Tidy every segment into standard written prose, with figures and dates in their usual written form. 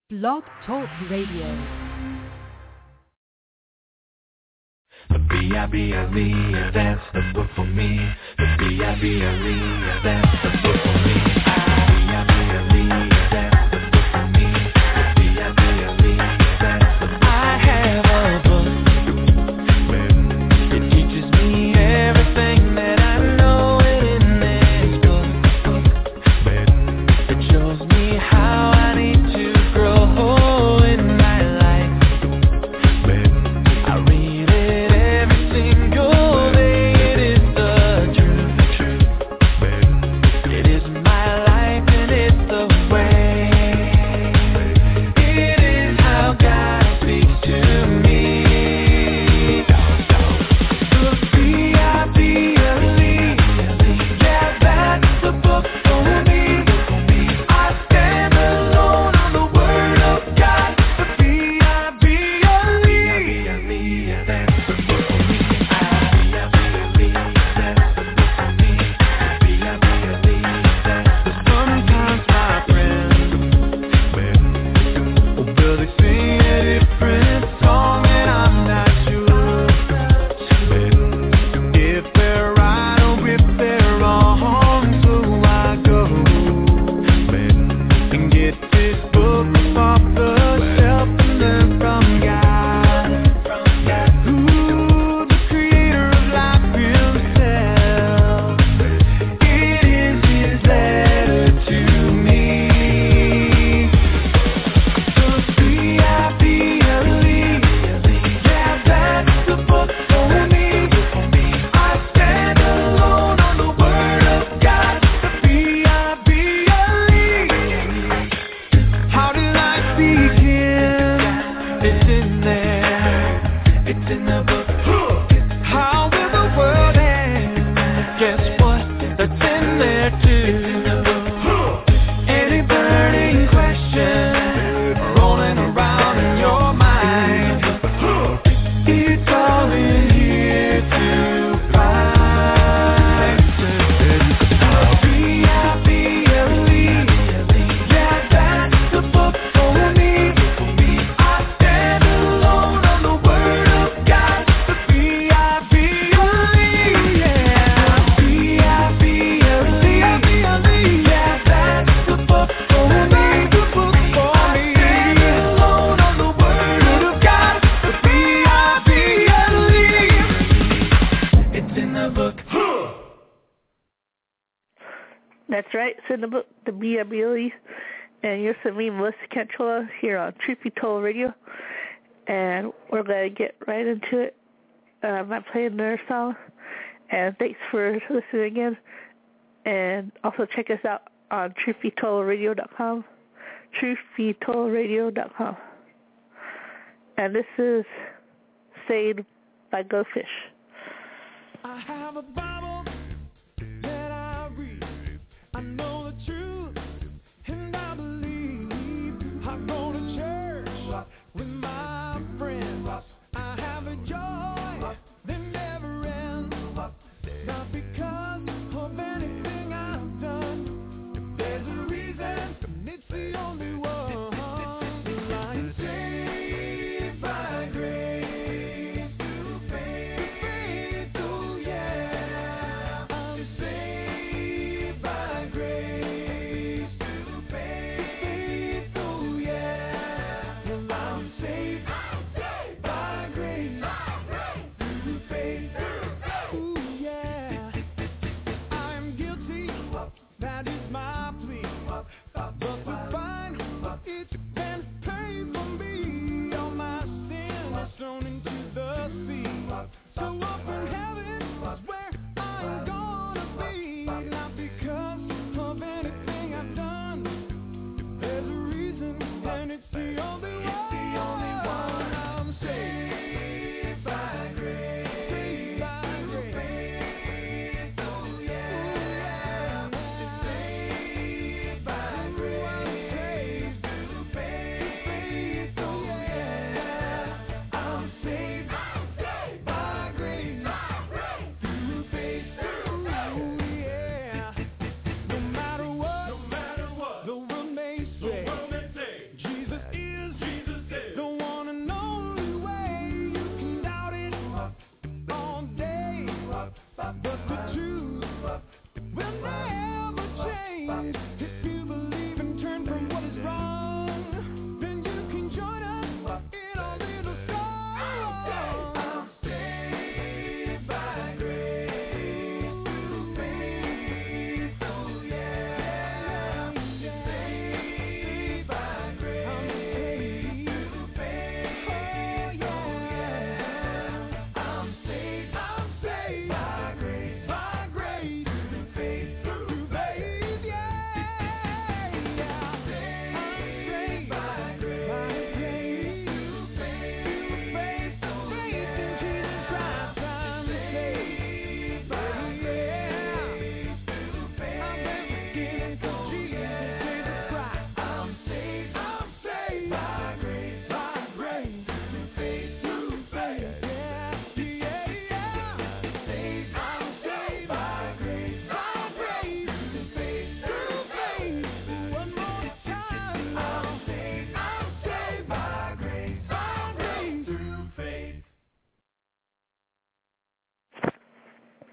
Blog Talk Radio. The B-I-B-L-E, that's the book for me. The B-I-B-L-E, that's the book for me. B-I-B-L-E, that's the book for me. The B-I-B-L-E, that's the book for me. I have a book. It teaches me everything that I know in this book. It shows me how I need to grow in my life. I read it every single day. It is the truth. It is my life and it's the way. It is how God speaks to me. The B-I-B-L-E, yeah, that's the book for me. I stand alone on the word of God. The B-I-B-L-E, yeah, that's the book for me. B-I-B-L-E, that's the book for me. B-I-B-L-E, that's the sometimes my friends, will they sing a different song and I'm not sure if they're right or if they're wrong. So I go and get this book off the shelf and learn from God, who the creator of life himself. It is his letter to me. The B-I-B-L-E, yeah, that's the book for me. I stand alone on the word of God. The B-I-B-L-E. How did life begin? It's in there. It's in the book. How will the world end? Guess what? That's in there too. Any burning question rolling around in your mind, it's all in here to find. B-I-B-L-E, yeah, that's the book for me. I stand alone on the word of God. The B-I-B-L-E, yeah. B-I-B-L-E, yeah, that's the book for me. I stand alone on the word of God. The B-I-B-L-E, it's in the book. That's right, it's in the book, the B-I-B-L-E, and you're with me, Melissa Cantrola, here on Truth Be Told Radio, and we're going to get right into it. I'm playing another song, and thanks for listening again, and also check us out on truthbetoldradio.com, truthbetoldradio.com, and this is Saved by Goldfish. I have a Bible that I read. I know the truth and I believe. I go to church with my friends. I have a joy that never ends. Not because of anything I've done. If there's a reason, then it's the only one. I'm saved by grace through faith, oh yeah. I'm saved by grace through faith, oh yeah. Well, I'm saved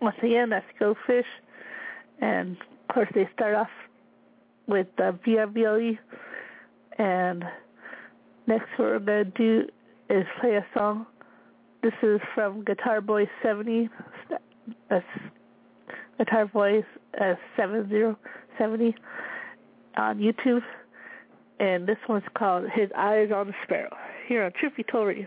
once again, that's Go Fish. And, of course, they start off with VRBLE. And next what we're going to do is play a song. This is from Guitar Boy 70. That's Guitar Boy 7070 on YouTube. And this one's called His Eyes on the Sparrow, here on Truth Be Told Radio.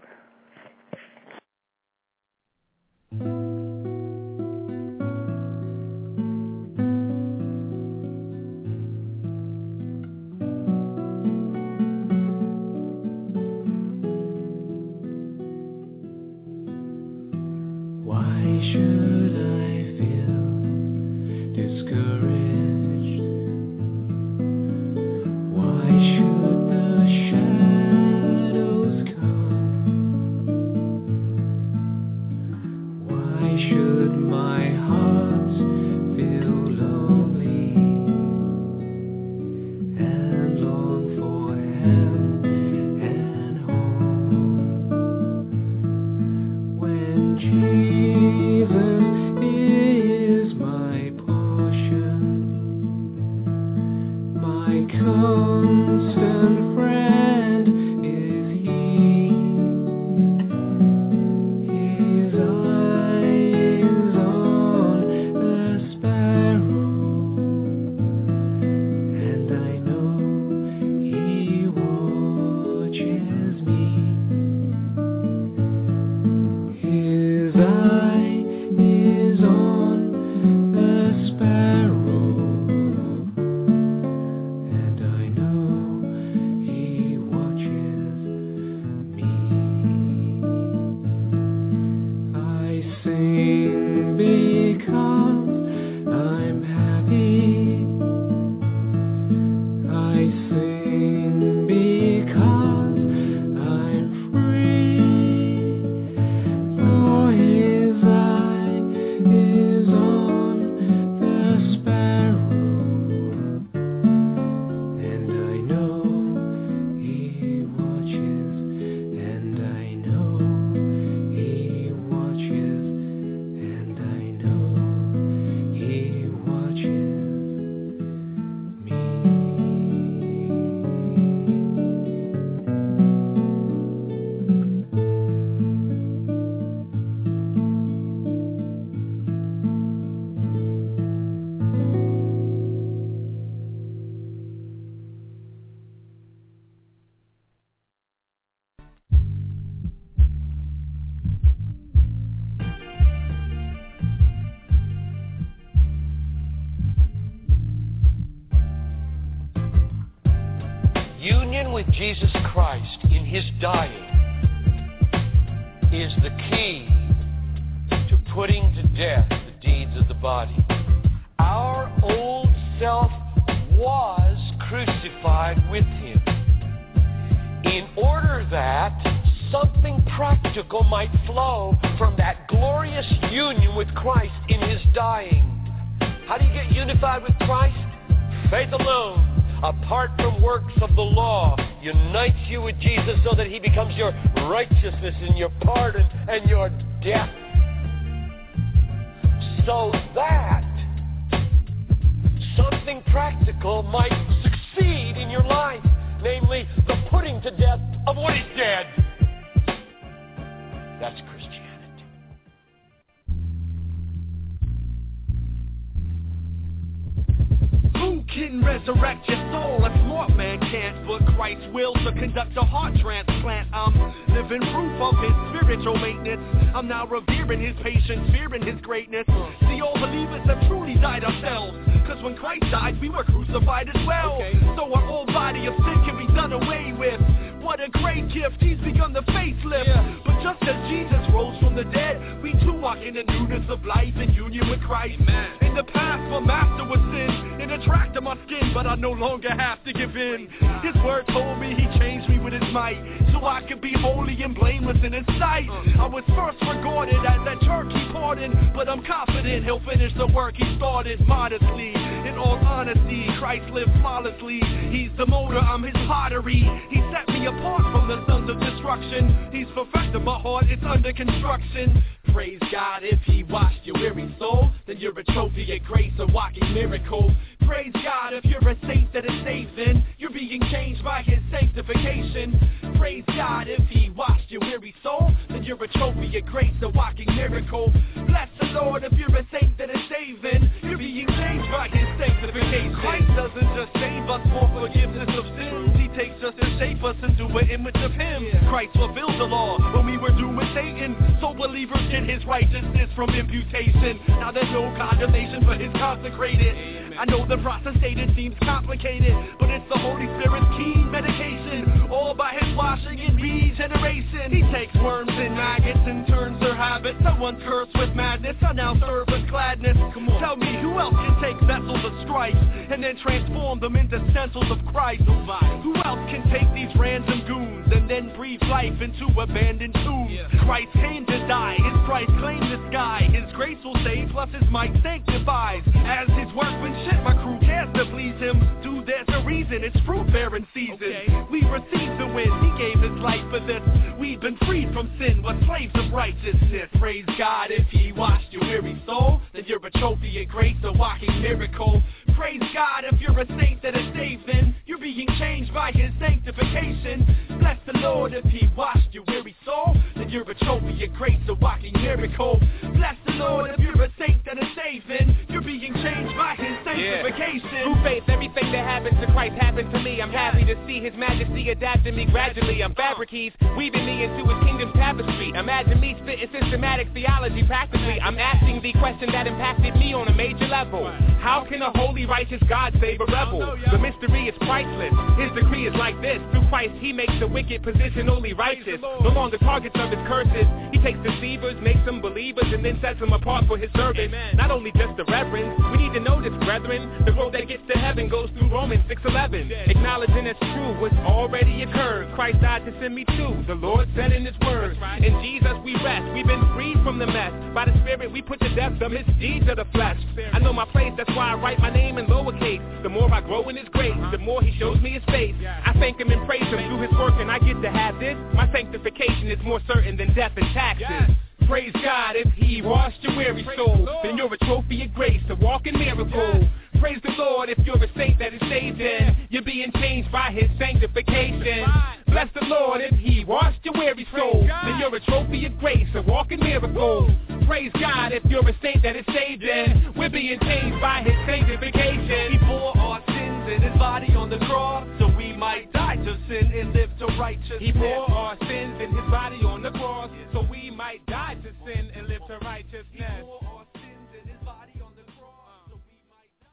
Union with Jesus Christ in His dying is the key to putting to death the deeds of the body. Our old self was crucified with Him in order that something practical might flow from that glorious union with Christ in His dying. How do you get unified with Christ? Faith alone, apart from works of the law, unites you with Jesus so that He becomes your righteousness and your pardon and your death. So that something practical might succeed in your life, namely the putting to death of what is dead. That's Christianity. Who can resurrect your soul? A smart man can't, but Christ will to conduct a heart transplant. I'm living proof of His spiritual maintenance. I'm now revering His patience, fearing His greatness. See, all believers have truly died ourselves, cause when Christ died, we were crucified as well. So our old body of sin can be done away with. What a great gift, He's begun the facelift. But just as Jesus rose from the dead, we too walk in the newness of life in union with Christ. In the past, my master was sin, it attracted my skin, but I no longer have to give in. His word told me He changed me with His might, so I could be holy and blameless in His sight. I was first regarded as that turkey pardon, but I'm confident He'll finish the work He started modestly. In all honesty, Christ lived flawlessly. He's the motor, I'm His pottery. He set me apart from the sons of destruction. He's perfected my heart, it's under construction. Praise God if he washed your weary soul, then you're a trophy of grace, a walking miracle. Praise God if you're a saint that is saved, then you're being changed by his sanctification. Praise God if he washed your weary soul, then you're a trophy of grace, a walking miracle. Bless the Lord if you're a saint that is saved, then you're being changed by his sanctification. Christ doesn't just save us for forgiveness of sins, he takes us and shapes us into an image of him. Christ fulfilled the law when we were doomed with Satan, so believers get his righteousness from imputation. Now there's no condemnation for his consecrated. I know the process stated seems complicated, but it's the Holy Spirit's key medication, all by his washing and regeneration. He takes worms and maggots and turns their habits. Someone cursed with madness, I now serve with gladness. Come on. Tell me, who else can take vessels of strife and then transform them into stencils of Christ? Who else can take these random goons and then breathe life into abandoned tombs? Christ came to die, his price claimed the sky. His grace will save, plus his might sanctifies. As his workmanship, my crew cares to please him. Dude, there's a reason, it's fruit-bearing season. We received the win, he gave his life for this. We've been freed from sin, we're slaves of righteousness. Praise God if he washed your weary soul, then you're a trophy of grace, a walking miracle. Praise God if you're a saint that is saved, then you're being changed by his sanctification. Bless the Lord if he washed your weary soul, then you're a trophy of grace, a walking miracle. Bless the Lord if you're a saint that is saved, then you're being changed by his sanctification. Through faith, everything that happens to Christ happened to me. I'm happy to see his majesty adapting me gradually. I'm fabric, he's weaving me into his kingdom's tapestry. Imagine me spitting systematic theology practically. I'm asking the question that impacted me on a major level. How can a holy, righteous God save a rebel? The mystery is priceless. His decree is like this. Through Christ, he makes the wicked positionally righteous. No longer targets of his curses. He takes deceivers, makes them believers, and then sets them apart for his service. Not only just the reverends, we need to know this, brethren. The road that gets to heaven goes through Romans 6:11. Acknowledging it's true, what's already occurred. Christ died to send me to. The Lord said in his word. In Jesus we rest. We've been freed from the mess. By the Spirit we put to death the misdeeds of the flesh. I know my place, that's why I write my name in lowercase. The more I grow in his grace, the more he shows me his face. I thank him and praise him through his work, and I get to have this. My sanctification is more certain than death and taxes. Praise God if he washed your weary soul, then you're a trophy of grace, a walking miracle. Praise the Lord if you're a saint that is saved, then you're being changed by his sanctification. Bless the Lord if he washed your weary soul, then you're a trophy of grace, a walking miracle. Praise God if you're a saint that is saved, then we're being changed by his sanctification. He bore our sins in his body on the cross, so we might die to sin and live to righteousness. He bore our sins in his body on the cross, so we might die to sin and live to righteousness. He bore our sins in his body on the cross, so we might die.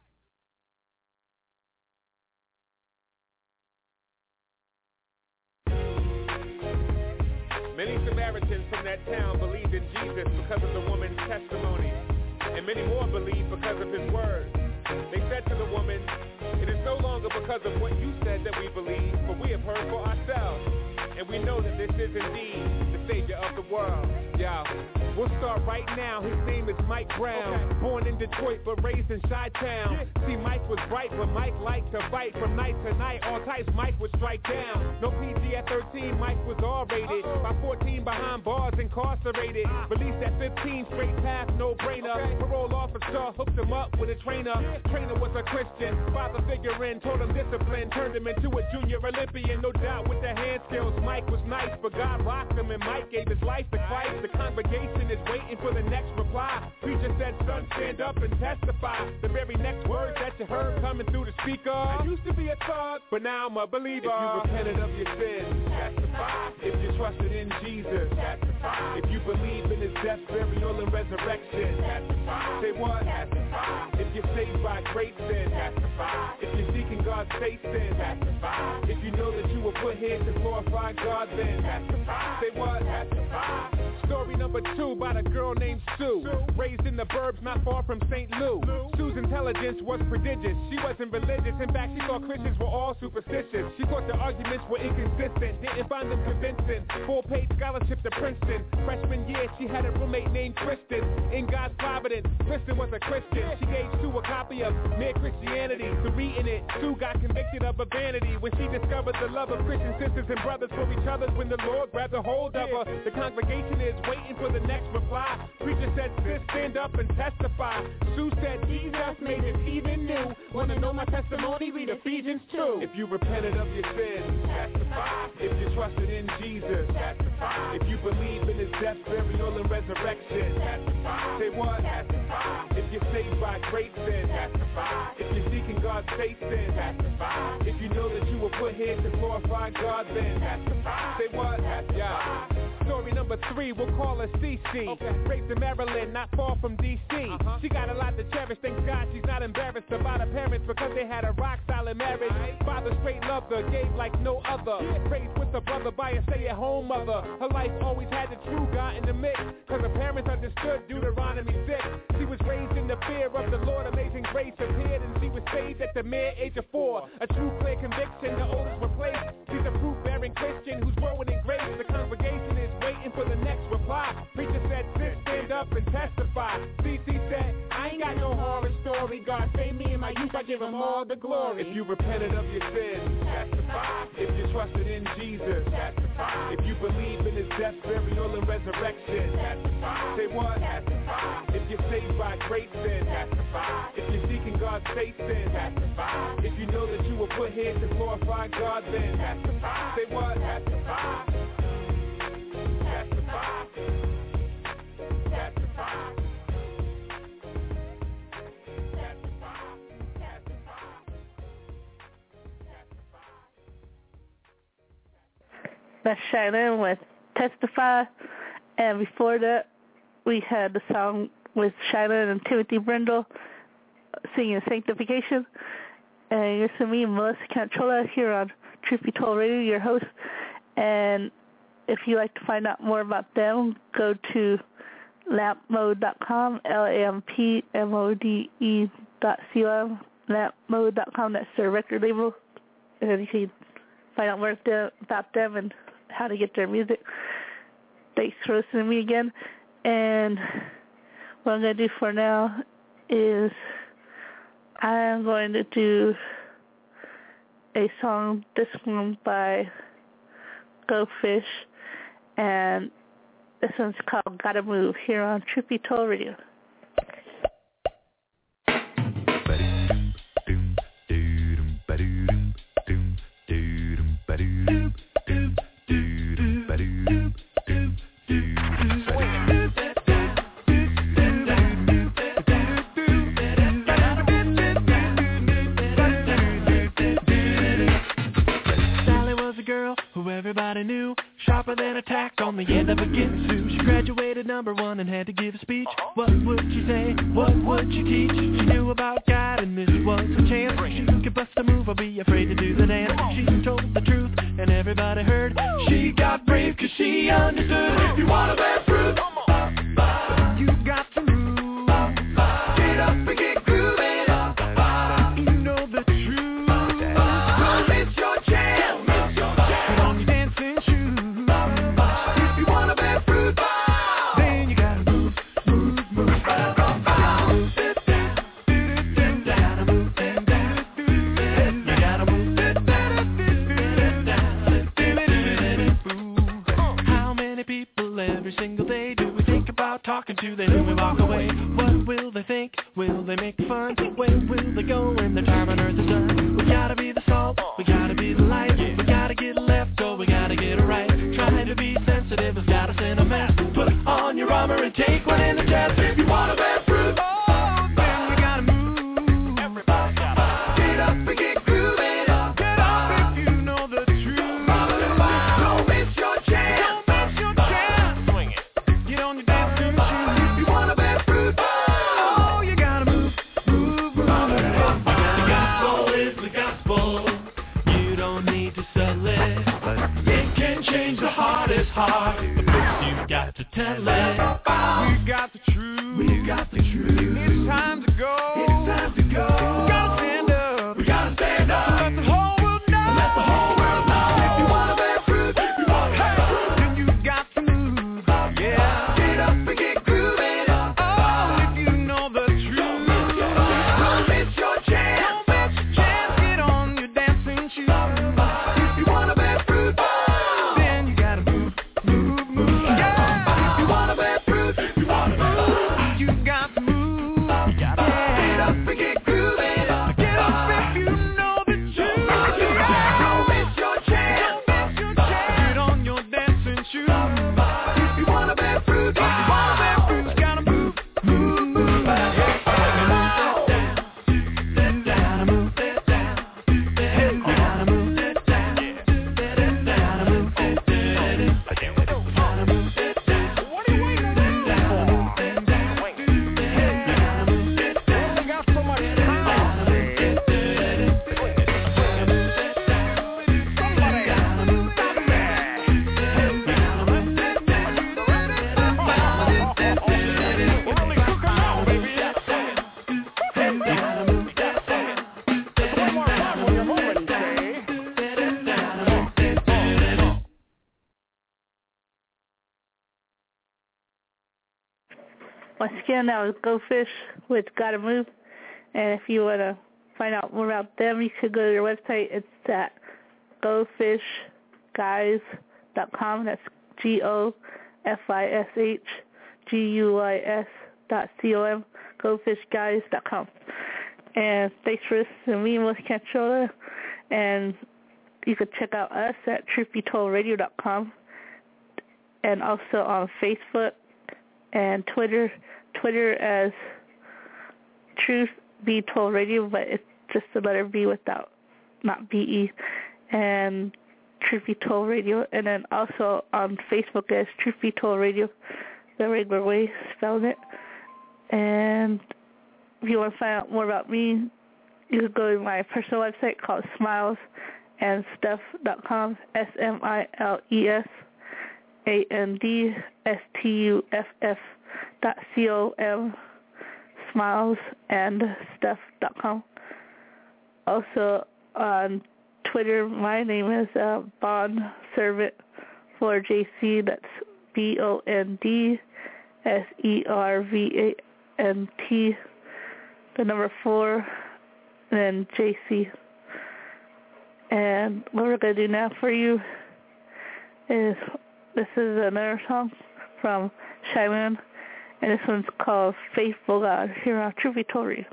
Many Samaritans from that town believed in Jesus because of the woman's testimony, and many more believed because of his word. They said to the woman, "It is no longer because of what you said that we believe, for we have heard for ourselves, and we know that this is indeed the Savior of the world." Yo, we'll start right now. His name is Mike Brown, born in Detroit but raised in Chi-Town. See, Mike was bright, but Mike liked to fight. From night to night, all types Mike would strike down. No PG at 13, Mike was R-rated. By 14, behind bars, incarcerated. Released at 15, straight path, no-brainer. Parole officer hooked him up with a trainer. Trainer was a Christian, father figuring, told him discipline, turned him into a junior Olympian. No doubt with the hand skills, Mike was nice, but God rocked him and Mike gave his life to Christ. The congregation is waiting for the next reply. Preacher said, "Son, stand up and testify." The very next words that you heard coming through the speaker: "I used to be a thug, but now I'm a believer." If you repented of your sins, testify. If you trusted in Jesus, testify. If you believe in his death, burial, and resurrection, testify. Say what? Testify. If you're saved by grace, then testify. If you're seeking God's face, then testify. If you know that you were put here to glorify God, then testify. Say what? Testify. Story number 2 about a girl named Sue, raised in the burbs not far from St. Lou. Sue's intelligence was prodigious. She wasn't religious. In fact, she thought Christians were all superstitious. She thought the arguments were inconsistent, didn't find them convincing. Full-paid scholarship to Princeton. Freshman year, she had a roommate named Kristen. In God's providence, Kristen was a Christian. She gave Sue a copy of Mere Christianity. To reading it, Sue got convicted of a vanity when she discovered the love of Christian sisters and brothers for each other. When the Lord grabbed a hold of her, the congregation is waiting for the next reply. Preacher said, sis, stand up and testify. Sue said, Jesus made it even new. Wanna know my testimony? Read Ephesians 2. If you repented of your sins, testify. If you trusted in Jesus, testify. If you believe in his death, burial, and resurrection, testify. Say what? Testify. If you're saved by grace, then testify. If you're seeking God's face, then testify. If you know that you were put here to glorify God, then testify. Say what? Testify. Yeah. Story number 3, we'll call her CC. Okay. Raised in Maryland, not far from DC. She got a lot to cherish, thank God she's not embarrassed about her parents because they had a rock-solid marriage. Father straight loved her, gave like no other. Raised with her brother by a stay-at-home mother. Her life always had the true God in the mix, cause her parents understood Deuteronomy 6. She was raised in the fear of the Lord, amazing grace appeared, and she was saved at the mere age of 4. A true clear conviction, the oldest replaced. She's a fruit-bearing Christian who's growing in grace. The congregation is waiting for the next reply. Preacher said, sis, stand up and testify. CC said, I ain't got no horror story. God saved me in my youth, I give him all the glory. If you repented of your sins, testify. If you trusted in Jesus, testify. If you believe in his death, burial, and resurrection, testify. Say what? Testify. If you're saved by grace, then testify. If you're seeking God's face, then testify. If you know that you were put here to glorify God, then testify. Say what? Testify. Testify. Testify. That's Shannon with Testify. And before that, we had the song with Shannon and Timothy Brindle singing Sanctification. And you're to me, Melissa Cantrola, here on Truth Be Told Radio, your host. And if you'd like to find out more about them, go to lampmode.com, lampmode.com, lampmode.com. That's their record label. And you can find out more about them and how to get their music. Thanks for listening to me again. And what I'm going to do for now is I'm going to do a song, this one by Go Fish, and this one's called Gotta Move, here on Truth Be Told Radio. Everybody knew, sharper than a tack on the end of a Ginsu. She graduated #1 and had to give a speech. What would she say? What would she teach? She knew about God and this was a chance. She could bust a move or be afraid to do the dance. She told the truth and everybody heard. She got brave cause she understood. If you wanna bear fruit, you got to move. Get up and get grooving. You know the truth. Cause it's your chance. Talking to them when we walk away. What will they think? Will they make fun? Where will they go when their time on earth is done? We gotta be the salt, we gotta be the light. We gotta get left, or we gotta get it right. Trying to be sensitive has got us in a mess. Put on your armor and take one in the chest. If you wanna bear fruit, then you gotta move. Everybody get up and get grooving. Get up if you know the truth. Don't miss your chance. Don't miss your chance. Swing it. Get on your dance. Hardest heart, but first you've got to tell it. We got the truth. We got the truth. It's time to go. It's time to go. We gotta stand up. We gotta stand up. Let the whole world know. Let the whole world know. If you wanna bear fruit, if you wanna bear fruit, then you got to move. Yeah. Get up and get grooving. Oh, if you know the truth. Don't miss your chance. Don't miss your chance. Get on your dancing shoes. If you wanna bear fruit, then you gotta move, move, move. Yeah. If you wanna once again, that was Go Fish with Gotta Move. And if you want to find out more about them, you could go to their website. It's at gofishguys.com. That's GOFISHGUYS.com. gofishguys.com. And thanks for listening to me, Melissa Cantrola. And you can check out us at truthbetold.radio.com, and also on Facebook and Twitter as Truth Be Told Radio, but it's just the letter B without, not B-E, and Truth Be Told Radio. And then also on Facebook as Truth Be Told Radio, the regular way, spelling it. And if you want to find out more about me, you can go to my personal website called smilesandstuff.com, SMILESANDSTUFF.com, smilesandstuff.com. Also on Twitter, my name is BondServant4JC. That's BONDSERVANT, the number 4, and then JC. And what we're going to do now for you is, this is another song from Shy Moon, and this one's called Faithful God, here on Truth Be Told Radio.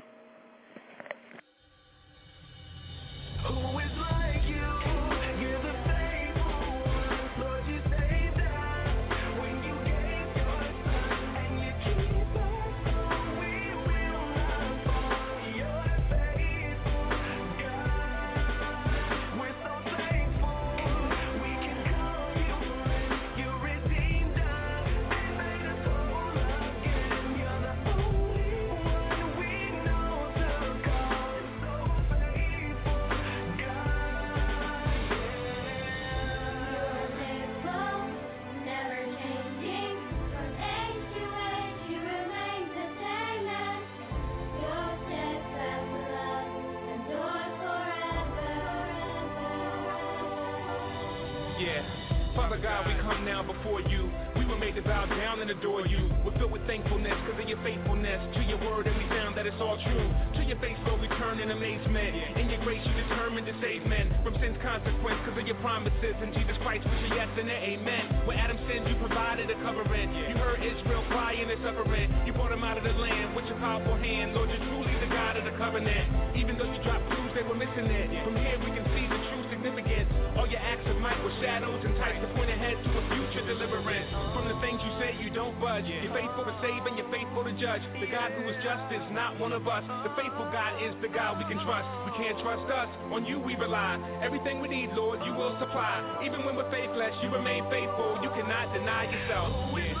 Father God, we come now before you. We were made to bow down and adore you. We're filled with thankfulness because of your faithfulness to your word, and we found that it's all true. To your face, Lord, we turn in amazement. In your grace, you determined to save men from sin's consequence because of your promises. In Jesus Christ, we say yes and amen. When Adam sinned, you provided a covering. You heard Israel cry in their suffering. You brought them out of the land with your powerful hand. Lord, you're truly the God of the covenant. Even though you dropped clues, they were missing it. From here, we can see the true significance. All your acts of might were shadows and types to point ahead to a future deliverance. From the things you say, you don't budge. You're faithful to save and you're faithful to judge. The God who is just is not one of us. The faithful God is the God we can trust. We can't trust us. On you we rely. Everything we need, Lord, you will supply. Even when we're faithless, you remain faithful. You cannot deny yourself.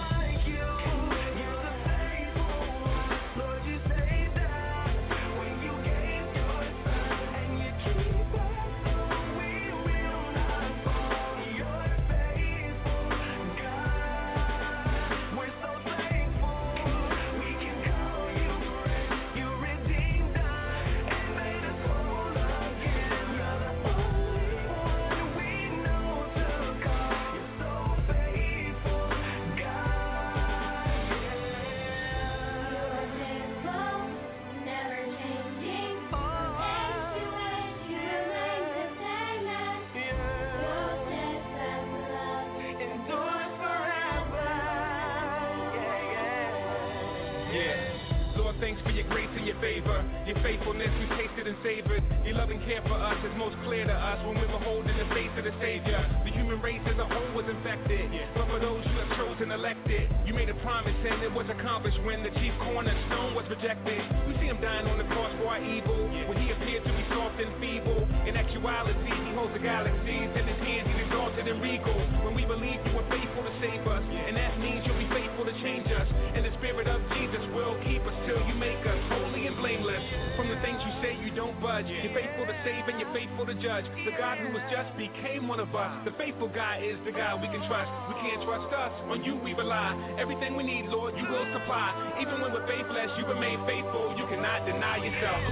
Thanks for your grace and your favor. Your faithfulness we tasted and savored. Your love and care for us is most clear to us when we behold in the face of the Savior. The human race as a whole was infected, but for those you have chosen elected, you made a promise and it was accomplished when the chief cornerstone was rejected. We see him dying on the cross for our evil, when he appeared to be soft and feeble. In actuality, he holds the galaxies in his hands. He's exalted and regal. When we believe you were faithful to save us, and that means you'll be faithful to change us. And the spirit of Jesus will keep us till you make us holy and blameless. From the things you say, you don't budge. You're faithful to save and you're faithful to judge. The God who was just became one of us. The faithful God is the God we can trust. We can't trust us. On you we rely. Everything we need, Lord, you will supply. Even when we're faithless, you remain faithful. You cannot deny yourself.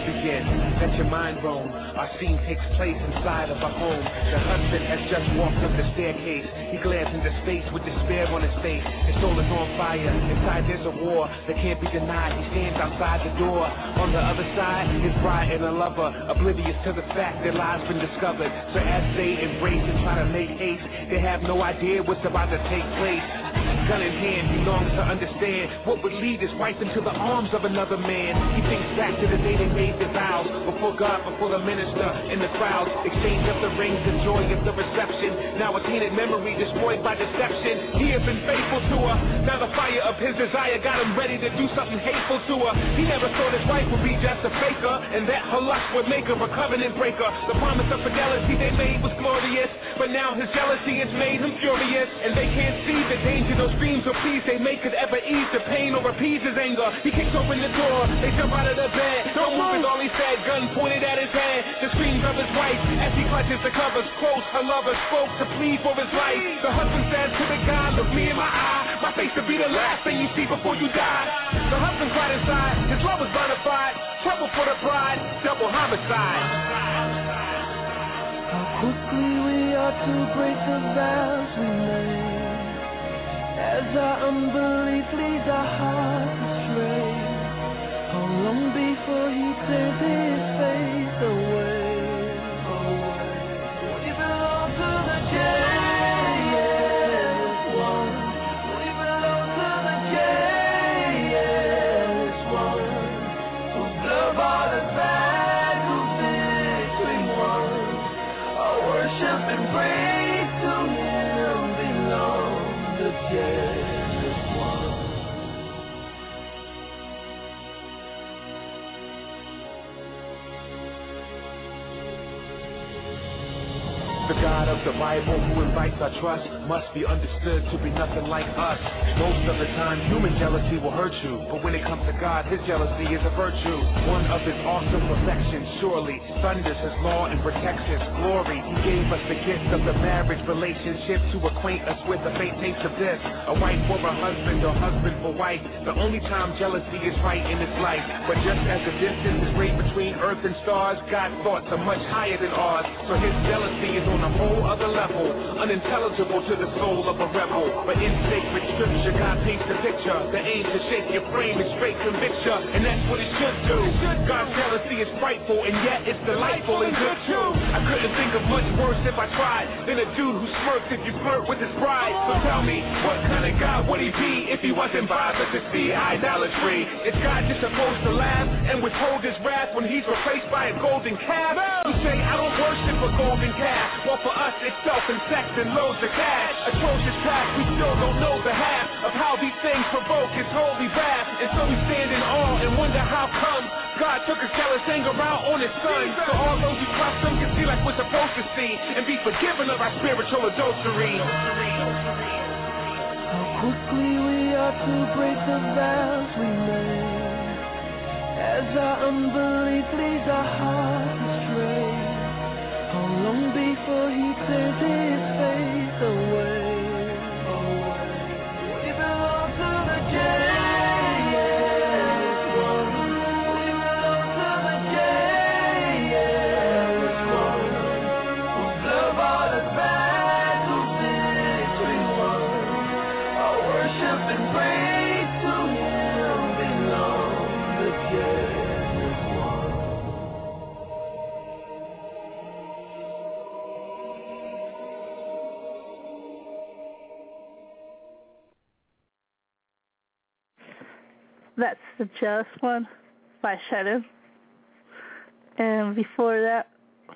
begin. Let your mind roam. Our scene takes place inside of a home. The husband has just walked up the staircase. He glares into space with despair on his face. His soul is on fire. Inside there's a war that can't be denied. He stands outside the door. On the other side, his bride and a lover, oblivious to the fact their lives been discovered. So as they embrace and try to make haste, they have no idea what's about to take place. Gun in hand, he longs to understand what would lead his wife into the arms of another man. He thinks back to the day they made their vows, before God, before the minister, in the crowd. Exchange of the rings, the joy of the reception. Now a tainted memory destroyed by deception. He has been faithful to her. Now the fire of his desire got him ready to do something hateful to her. He never thought his wife would be just a faker, and that her lust would make her a covenant breaker. The promise of fidelity they made was glorious, but now his jealousy has made him furious. And they can't see the danger those screams of peace they make could ever ease the pain or appease his anger. He kicks open the door, they jump out of the bed. Don't move is all he said, gun pointed at his head. The screams of his wife as he clutches the covers close. Her lover spoke to plead for his life. The husband says to the guy, look me in my eye. My face to be the last thing you see before you die. The husband cried inside, his love was bona fide. Trouble for the bride, double homicide. How quickly we are to break the vows we made. As our unbelief leads our hearts astray. How long before he turns his face away? We belong to the JS one. We belong to the JS one. Whose blood bought us back, whose victory won. Our worship and praise to him belong. The JS one. The God of the Bible who invites our trust must be understood to be nothing like us. Most of the time, human jealousy will hurt you, but when it comes to God, his jealousy is a virtue. One of his awesome perfections, surely thunders his law and protects his glory. He gave us the gift of the marriage relationship to acquaint us with the faint taste of this. A wife for a husband or husband for wife. The only time jealousy is right in his life. But just as the distance is great between earth and stars, God's thoughts are much higher than ours. So his jealousy is on a whole other level, unintelligible to the soul of a rebel. But in sacred scripture, God paints the picture. The aim to shake your frame and straight conviction, and that's what it should do. God's jealousy is frightful, and yet it's delightful and good too. I couldn't think of much worse if I tried than a dude who smirks if you flirt with his bride. So tell me, what kind of God would he be if he wasn't bothered to see idolatry? Is God just supposed to laugh and withhold his wrath when he's replaced by a golden calf? You say, I don't worship a golden calf. Well, for us, it's self and sex and loads of cash. Atrocious past, we still don't know the half of how these things provoke his holy wrath. And so we stand in awe and wonder how come God took his jealous anger out on his son. So all those who trust him can see like we're supposed to see and be forgiven of our spiritual adultery. How quickly we are to break the vows we made. As our unbelief leads our hearts astray. How long before he turns his face away? We belong to the JS one. We belong to the JS one. Whose blood bought us back, whose victory won. Our worship and praise to him belong. The JS one. That's the Jealous One by Shadow. And before that,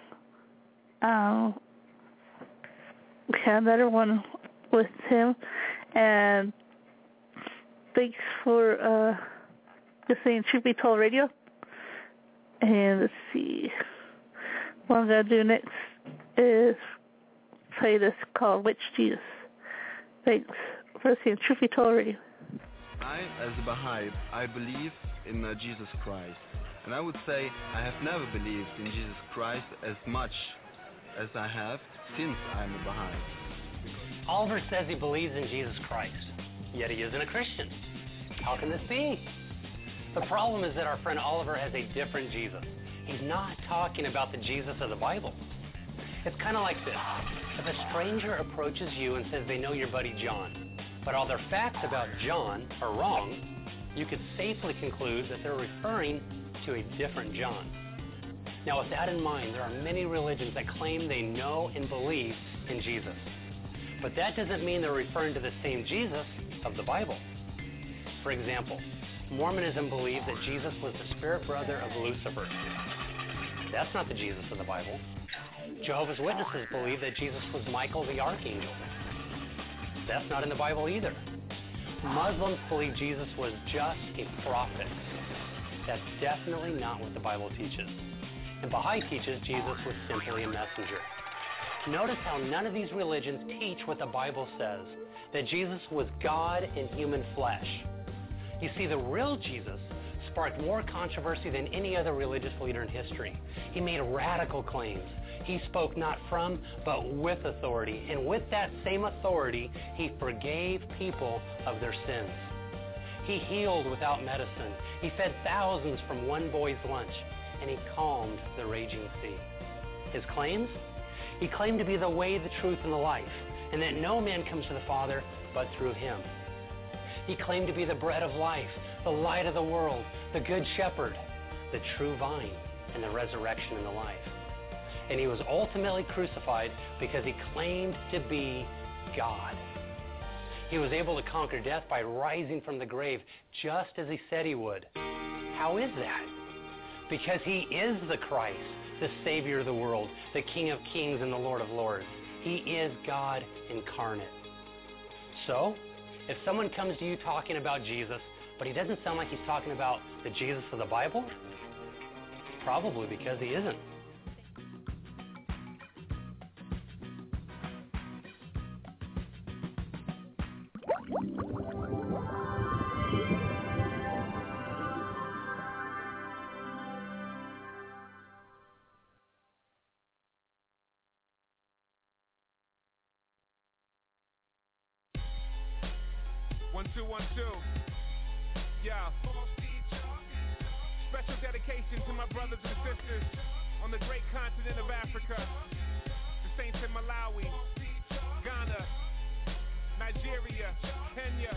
we had another one with him. And thanks for listening to Truth Be Told Radio. And let's see. What I'm going to do next is play this called Witch Jesus. Thanks for listening to Truth Be Told Radio. I, as a Baha'i, I believe in Jesus Christ. And I would say I have never believed in Jesus Christ as much as I have since I'm a Baha'i. Oliver says he believes in Jesus Christ, yet he isn't a Christian. How can this be? The problem is that our friend Oliver has a different Jesus. he's not talking about the Jesus of the Bible. It's kind of like this. If a stranger approaches you and says they know your buddy John, but all their facts about John are wrong, you could safely conclude that they're referring to a different John. Now, with that in mind, there are many religions that claim they know and believe in Jesus. But that doesn't mean they're referring to the same Jesus of the Bible. For example, Mormonism believes that Jesus was the spirit brother of Lucifer. That's not the Jesus of the Bible. Jehovah's Witnesses believe that Jesus was Michael the Archangel. That's not in the Bible either. Muslims believe Jesus was just a prophet. That's definitely not what the Bible teaches. And Baha'i teaches Jesus was simply a messenger. Notice how none of these religions teach what the Bible says, that Jesus was God in human flesh. You see, the real Jesus sparked more controversy than any other religious leader in history. He made radical claims. He spoke not from, but with authority. And with that same authority, he forgave people of their sins. He healed without medicine. He fed thousands from one boy's lunch. And he calmed the raging sea. His claims? He claimed to be the way, the truth, and the life, and that no man comes to the Father but through him. He claimed to be the bread of life, the light of the world, the good shepherd, the true vine, and the resurrection and the life. And he was ultimately crucified because he claimed to be God. He was able to conquer death by rising from the grave just as he said he would. How is that? Because he is the Christ, the Savior of the world, the King of kings and the Lord of lords. He is God incarnate. So, if someone comes to you talking about Jesus, but he doesn't sound like he's talking about the Jesus of the Bible, it's probably because he isn't. Yeah. Special dedication to my brothers and sisters on the great continent of Africa, the saints in Malawi, Ghana, Nigeria, Kenya,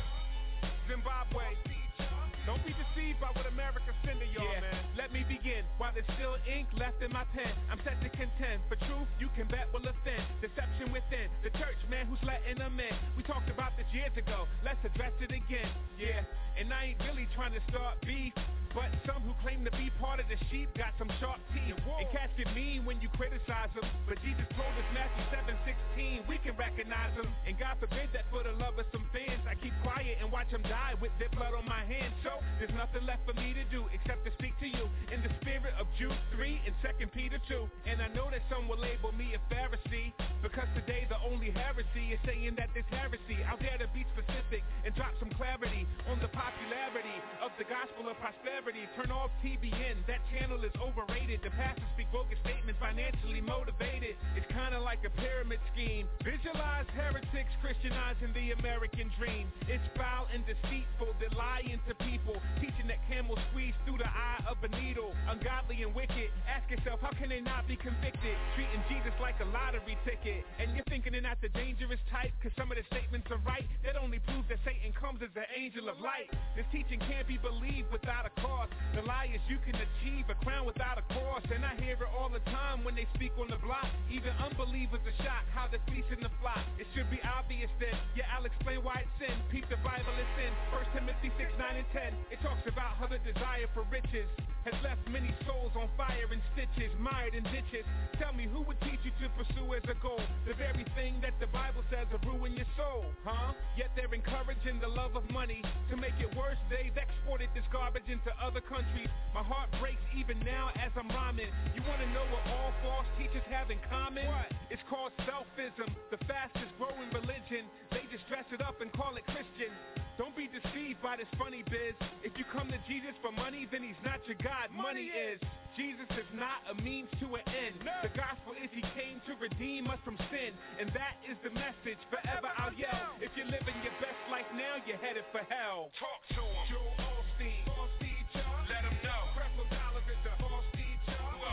Zimbabwe. Don't be deceived by what America's sending y'all, man. Let me begin. While there's still ink left in my pen, I'm set to contend. For truth, you can bet will offend. Deception within. The church, man, who's letting them in. We talked about this years ago. Let's address it again. Yeah, and I ain't really trying to start beef, but some who claim to be part of the sheep got some sharp teeth. And cats get mean when you criticize them, but Jesus told us Matthew 7:16, we can recognize them. And God forbid that for the love of some fans, I keep quiet and watch them die with their blood on my hands. So there's nothing left for me to do except to speak to you in the spirit of Jude 3 and 2 Peter 2. And I know that some will label me a Pharisee, because today the only heresy is saying that there's heresy. I'll dare to be specific and drop some clarity on the popularity of the gospel of prosperity. Turn off TBN, that channel is overrated. The pastors speak bogus statements, financially motivated. It's kinda like a pyramid scheme. Visualize heretics Christianizing the American dream. It's foul and deceitful, they're lying to people, teaching that camels squeeze through the eye of a needle. Ungodly and wicked, ask yourself, how can they not be convicted? Treating Jesus like a lottery ticket. And you're thinking they're not the dangerous type, cause some of the statements are right. That only proves that Satan comes as an angel of light. This teaching can't be believed without a cause. The lie is you can achieve a crown without a cross. And I hear it all the time when they speak on the block. Even unbelievers are shocked how they're fleecing the flock. It should be obvious then, yeah, I'll explain why it's sin. Peep the Bible is sin. 1 Timothy 6:9 and 10. It talks about how the desire for riches has left many souls on fire and stitches, mired in ditches. Tell me, who would teach you to pursue as a goal the very thing that the Bible says will ruin your soul, huh? Yet they're encouraging the love of money. To make it worse, they've exported this garbage into other countries. My heart breaks even now as I'm rhyming. You want to know what all false teachers have in common? What? It's called selfism, the fastest growing religion. They just dress it up and call it Christian. Don't be deceived by this funny biz. If you come to Jesus for money, then he's not your God. Money is. Jesus is not a means to an end. The gospel is he came to redeem us from sin. And that is the message. Forever I'll yell. If you're living your best life now, you're headed for hell. Talk to him. Joel Osteen. Let him know. Creflo Dollar is the false teacher.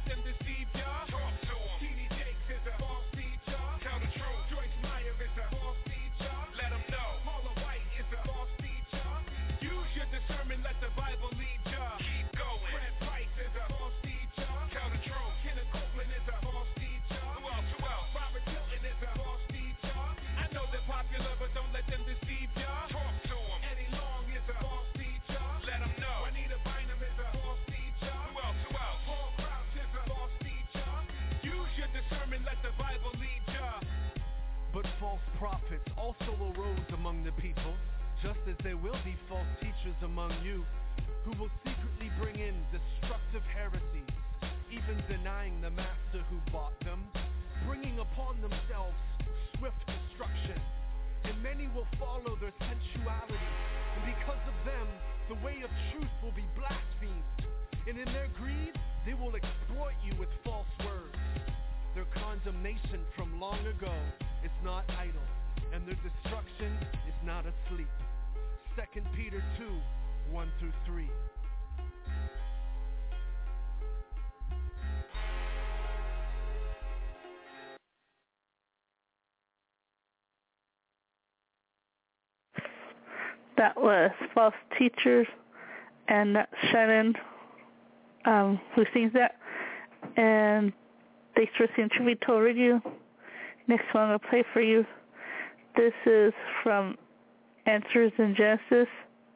them deceive ya. Talk to them. T.D. Jakes is a false teacher. Tell the truth. Joyce Meyer is a false teacher. Let them know. Paula White is a false teacher. Use your discernment, let the Bible lead ya. Keep going. Fred Price is a false teacher. Tell the truth. Kenneth Copeland is a false teacher. Who else? Robert Tilton is a false teacher. I know they're popular, but don't let them deceive ya. Talk to them. Eddie Long is a false teacher. Let them know. Juanita Bynum is a false teacher. Who else? Paul Crouch is a false teacher. Use your discernment, let the Bible lead ya. But false prophets also arose among the people, just as there will be false teachers among you, who will secretly bring in destructive heresies, even denying the master who bought them, bringing upon themselves swift destruction. And many will follow their sensuality, and because of them, the way of truth will be blasphemed. And in their greed, they will exploit you with false words. Their condemnation from long ago is not idle, and their destruction is not asleep. 2 Peter 2, 1-3. That was False Teachers, and that's Shannon who sings that. And thanks for listening to Truth Be Told Radio. Next one I'm going to play for you. This is from Answers in Genesis,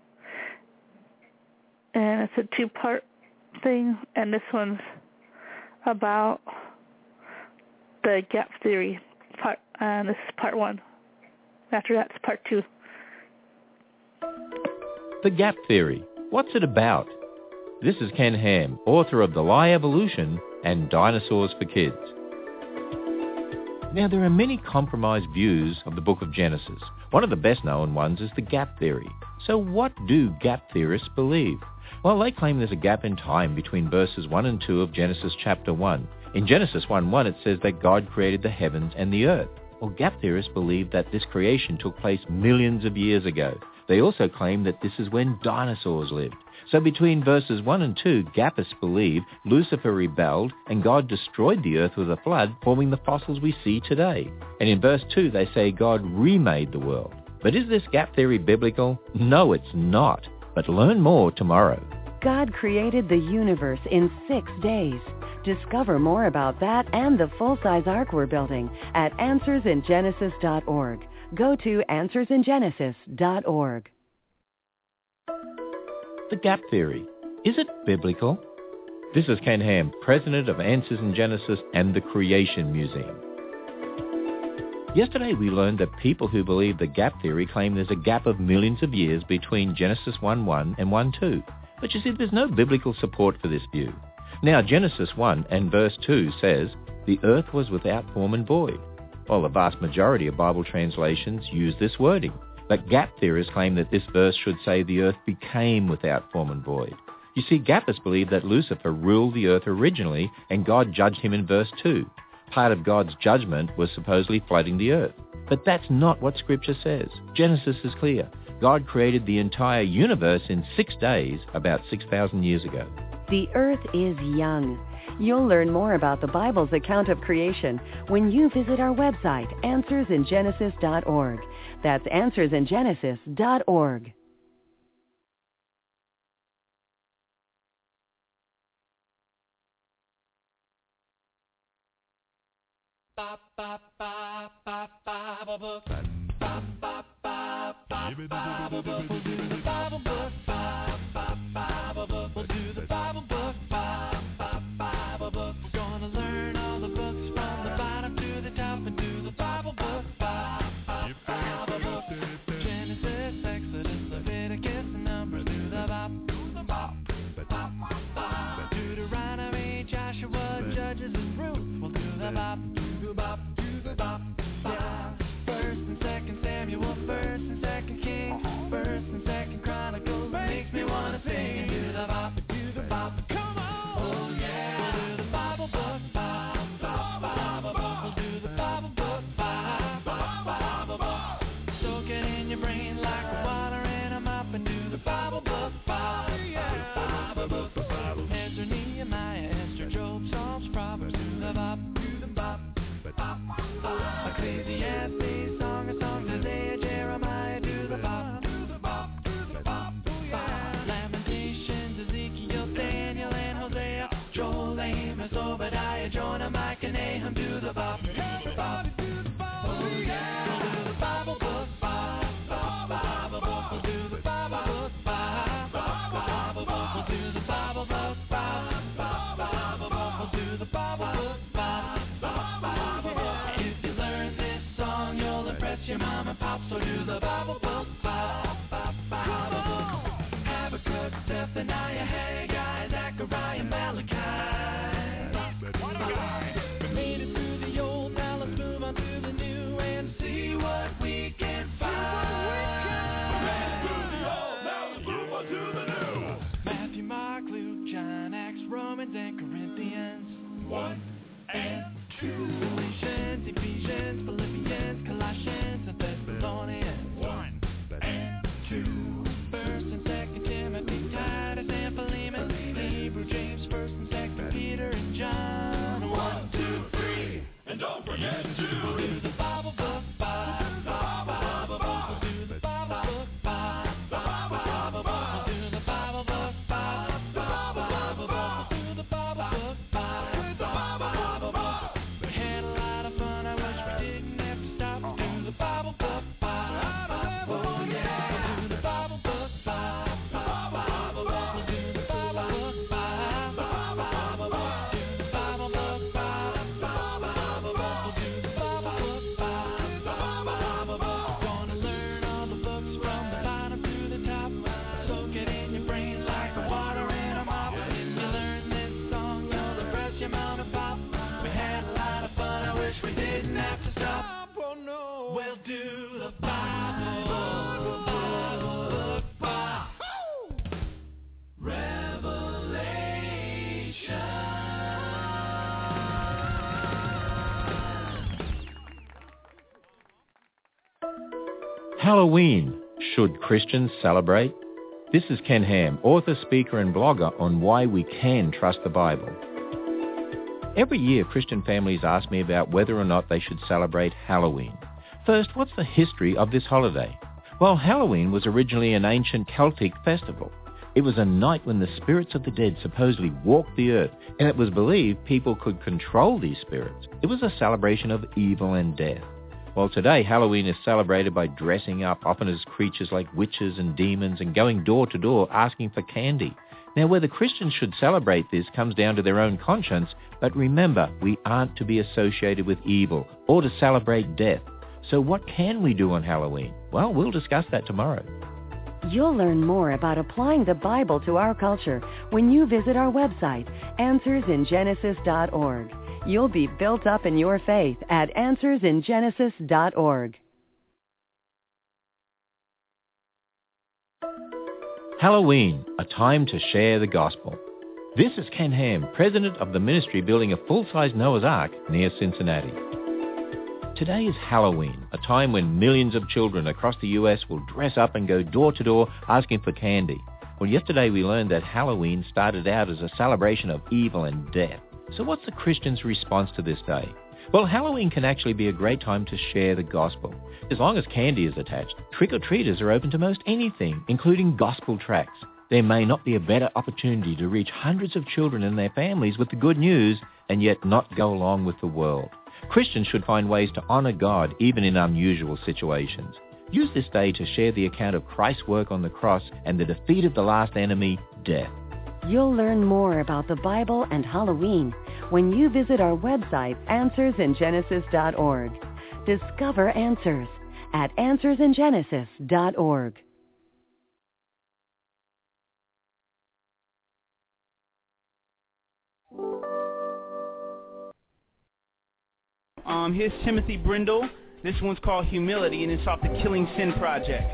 and it's a two-part thing, and this one's about the gap theory part, and this is part one. After that's part two. The gap theory. What's it about? This is Ken Ham, author of The Lie Evolution and Dinosaurs for Kids. Now, there are many compromised views of the book of Genesis. One of the best known ones is the gap theory. So what do gap theorists believe? Well, they claim there's a gap in time between verses 1 and 2 of Genesis chapter 1. In Genesis 1:1, it says that God created the heavens and the earth. Well, gap theorists believe that this creation took place millions of years ago. They also claim that this is when dinosaurs lived. So between verses 1 and 2, gapists believe Lucifer rebelled and God destroyed the earth with a flood, forming the fossils we see today. And in verse 2, they say God remade the world. But is this gap theory biblical? No, it's not. But learn more tomorrow. God created the universe in 6 days. Discover more about that and the full-size ark we're building at AnswersInGenesis.org. Go to AnswersInGenesis.org. The gap theory. Is it biblical? This is Ken Ham, president of Answers in Genesis and the Creation Museum. Yesterday we learned that people who believe the gap theory claim there's a gap of millions of years between Genesis 1:1 and 1:2. But you see, there's no biblical support for this view. Now, Genesis 1 and verse 2 says, the earth was without form and void. Well, the vast majority of Bible translations use this wording. But gap theorists claim that this verse should say the earth became without form and void. You see, gapists believe that Lucifer ruled the earth originally and God judged him in verse 2. Part of God's judgment was supposedly flooding the earth. But that's not what Scripture says. Genesis is clear. God created the entire universe in 6 days about 6,000 years ago. The earth is young. You'll learn more about the Bible's account of creation when you visit our website, AnswersInGenesis.org. That's AnswersInGenesis.org. Ezra, Nehemiah, Esther, Job, Psalms, your mom and pop, so do the Bible book pop. Habakkuk, Zephaniah, Haggai, Zechariah, Malachi. Made it through the old, now let's move on to the new and see what we can find. Made it through the old, now let's move on to the new. Matthew, Mark, Luke, John, Acts, Romans, and Corinthians. 1 and 2. Galatians, Ephesians, Philippians, Colossians, and Thessalonians. 1 and 2. 1st and 2nd Timothy, Titus, and Philemon. Hebrew, James, 1st and 2nd Peter, and John. 1, 2, 3, and don't forget to do the Bible book by. Do the Bible book by. Do the Bible book by. Do the Bible book by. We had a lot of fun. I wish we didn't have to stop. Do the Bible book by. Oh yeah. Do the Bible book by. Do the Bible book by. Do the Bible book by. Do the Bible book by. Gonna learn all the books from the bottom to the top. Soak it in your brain like the water in a mop. If you learn this song, you'll impress your mom and pop. We had a lot of fun. I wish we didn't have to stop. Oh no. We'll do the Bible book by Revelation. Halloween. Should Christians celebrate? This is Ken Ham, author, speaker and blogger on why we can trust the Bible. Every year, Christian families ask me about whether or not they should celebrate Halloween. First, what's the history of this holiday? Well, Halloween was originally an ancient Celtic festival. It was a night when the spirits of the dead supposedly walked the earth, and it was believed people could control these spirits. It was a celebration of evil and death. Well, today, Halloween is celebrated by dressing up, often as creatures like witches and demons, and going door to door asking for candy. Now, whether Christians should celebrate this comes down to their own conscience, but remember, we aren't to be associated with evil or to celebrate death. So what can we do on Halloween? Well, we'll discuss that tomorrow. You'll learn more about applying the Bible to our culture when you visit our website, AnswersInGenesis.org. You'll be built up in your faith at AnswersInGenesis.org. Halloween, a time to share the gospel. This is Ken Ham, president of the ministry building a full-size Noah's Ark near Cincinnati. Today is Halloween, a time when millions of children across the U.S. will dress up and go door to door asking for candy. Well, yesterday we learned that Halloween started out as a celebration of evil and death. So what's the Christian's response to this day? Well, Halloween can actually be a great time to share the gospel. As long as candy is attached, trick-or-treaters are open to most anything, including gospel tracts. There may not be a better opportunity to reach hundreds of children and their families with the good news and yet not go along with the world. Christians should find ways to honor God even in unusual situations. Use this day to share the account of Christ's work on the cross and the defeat of the last enemy, death. You'll learn more about the Bible and Halloween when you visit our website, AnswersInGenesis.org. Discover answers at AnswersInGenesis.org. Here's Timothy Brindle. This one's called Humility, and it's off the Killing Sin Project.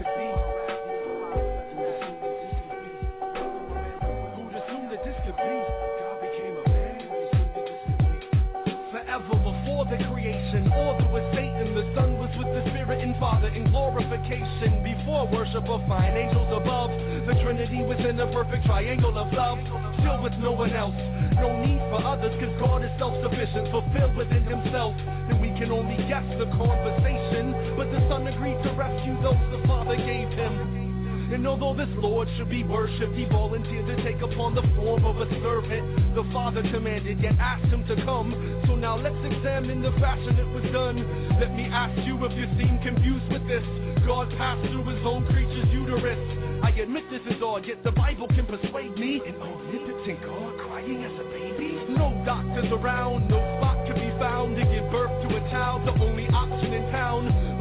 The creation, order was Satan, the Son was with the Spirit and Father in glorification. Before worship of fine angels above, the Trinity was in a perfect triangle of love, still with no one else. No need for others, cause God is self-sufficient, fulfilled within himself. And we can only guess the conversation, but the Son agreed to rescue those the Father gave him. And although this Lord should be worshipped, he volunteered to take upon the form of a servant. The Father commanded, yet asked him to come. So now let's examine the fashion it was done. Let me ask you if you seem confused with this. God passed through his own creature's uterus. I admit this is odd, yet the Bible can persuade me. An omnipotent God crying as a baby? No doctors around, no spot could be found to give birth to a child. The only option in town was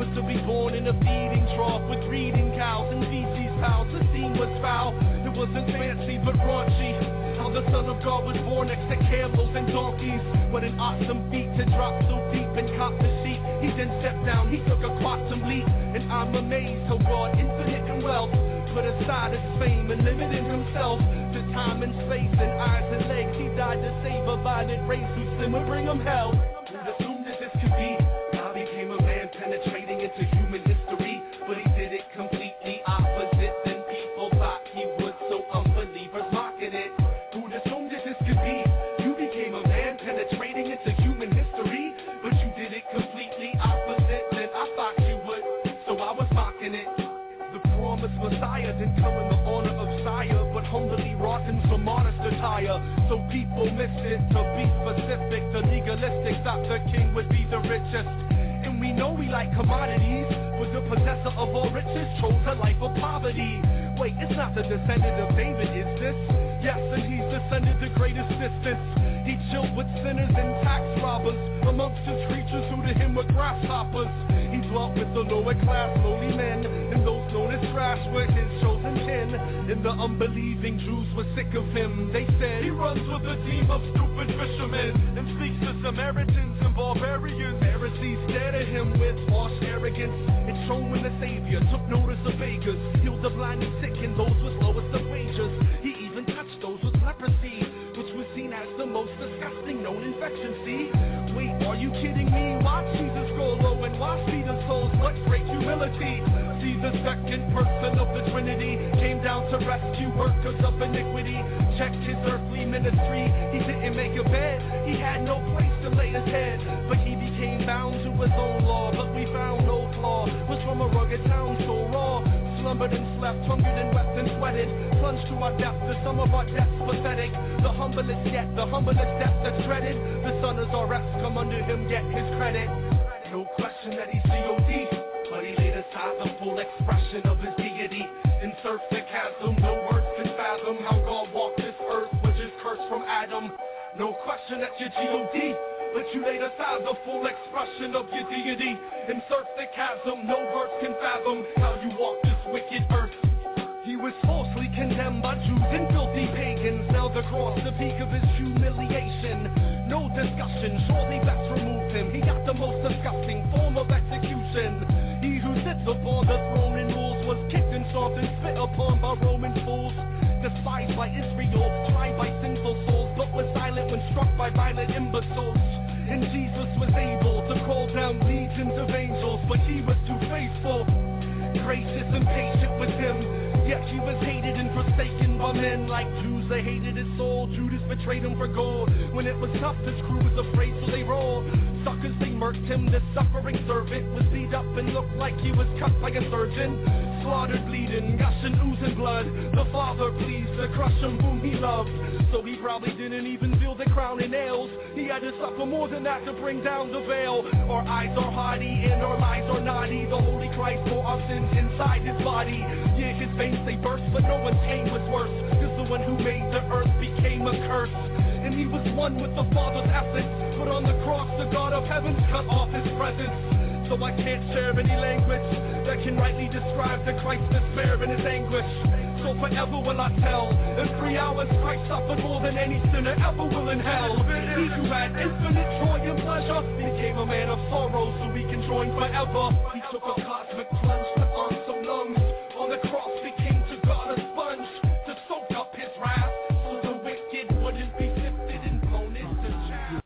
was to be born in a feeding trough with breeding cows and feces pals. The scene was foul, it wasn't fancy but raunchy. How the Son of God was born next to camels and donkeys. What an awesome feat to drop so deep and cop the sheep. He then stepped down, he took a quantum leap. And I'm amazed how God, infinite in wealth, put aside his fame and limited himself to time and space and eyes and legs. He died to save a violent race whose sin would bring him hell. Who'd assume that this could be? God became a man penetrating into human history, but he did it completely opposite than people thought he would, so unbelievers mocking it. Who'd assume that this could be? You became a man penetrating into human history, but you did it completely opposite than I thought you would, so I was mocking it. The promised Messiah didn't come in the honor of sire, but humbly wrought in some modest attire. So people missed it. To be specific, the legalistic thought the king would be the richest. And we know we like commodities, but the possessor of all riches chose a life of poverty. Wait, it's not the descendant of David, is this? Yes, and he's descended the greatest distance. He chilled with sinners and tax robbers, amongst his creatures who to him were grasshoppers. He dwelt with the lower class, lowly men, and those known as trash were his chosen kin. And the unbelieving Jews were sick of him. They said, he runs with a team of stupid fishermen, and speaks to Samaritans and barbarians. Pharisees stared at him with harsh arrogance. It shone when the Savior took notice of beggars, healed the blind and sick, and those with lowest of wages. He even touched those with leprosy, which was seen as the most disgusting known infection. See? Wait, are you kidding me? Watch Jesus go low and watch Peter's souls. What great humility! See, the second person of the Trinity came down to rescue workers of iniquity. Check his earthly ministry. He didn't make a bed, he had no place to lay his head, but he became bound to his own law. But we found no flaw, was from a rugged town so raw. Slumbered and slept, hungered and wept and sweated, plunged to our depths, the sum of our depths pathetic. The humblest yet, the humblest depth that's dreaded. The Son is our rest, come under him, get his credit. No question that he's God, but he laid aside the full expression of his deity and surfed the chasm. No words can fathom how God walked this earth, which is cursed from Adam. No question that you're God, but you laid aside the full expression of your deity and surfed the chasm. No words can fathom how you walk this wicked earth. He was falsely condemned by Jews and filthy pagans, nailed across the peak of his humiliation. No discussion, surely best remove him. He got the most disgusting form of execution. He who sits upon the throne and rules was kicked and stomped and spit upon by Roman fools. Despised by Israel, tried by sinful souls, but was silent when struck by violent imbeciles. And Jesus was able to call down legions of angels, but he was too faithful, gracious and patient with him. Yet he was hated and forsaken by men. Like Jews, they hated his soul. Judas betrayed him for gold. When it was tough, his crew was afraid, so they rolled. Suckers, they murked him. The suffering servant was beat up and looked like he was cut by a surgeon. Slaughtered, bleeding, gushing, oozing blood. The Father pleased to crush him whom he loved. So he probably didn't even feel the crown and nails. He had to suffer more than that to bring down the veil. Our eyes are haughty and our lives are naughty. The Holy Christ bore our sins inside his body. Yeah, his veins they burst, but no one's pain was worse, cause the one who made the earth became a curse. And he was one with the Father's essence, but on the cross the God of heavens cut off his presence. So I can't share any language that can rightly describe the Christ's despair and his anguish. So forever will I tell, in 3 hours Christ suffered more than any sinner ever will in hell. He who had infinite joy and pleasure became a man of sorrow so we can join forever. He took a cosmic plunge to arms and lungs. On the cross became to God a sponge to soak up his wrath, so the wicked wouldn't be sifted and blown into chaff.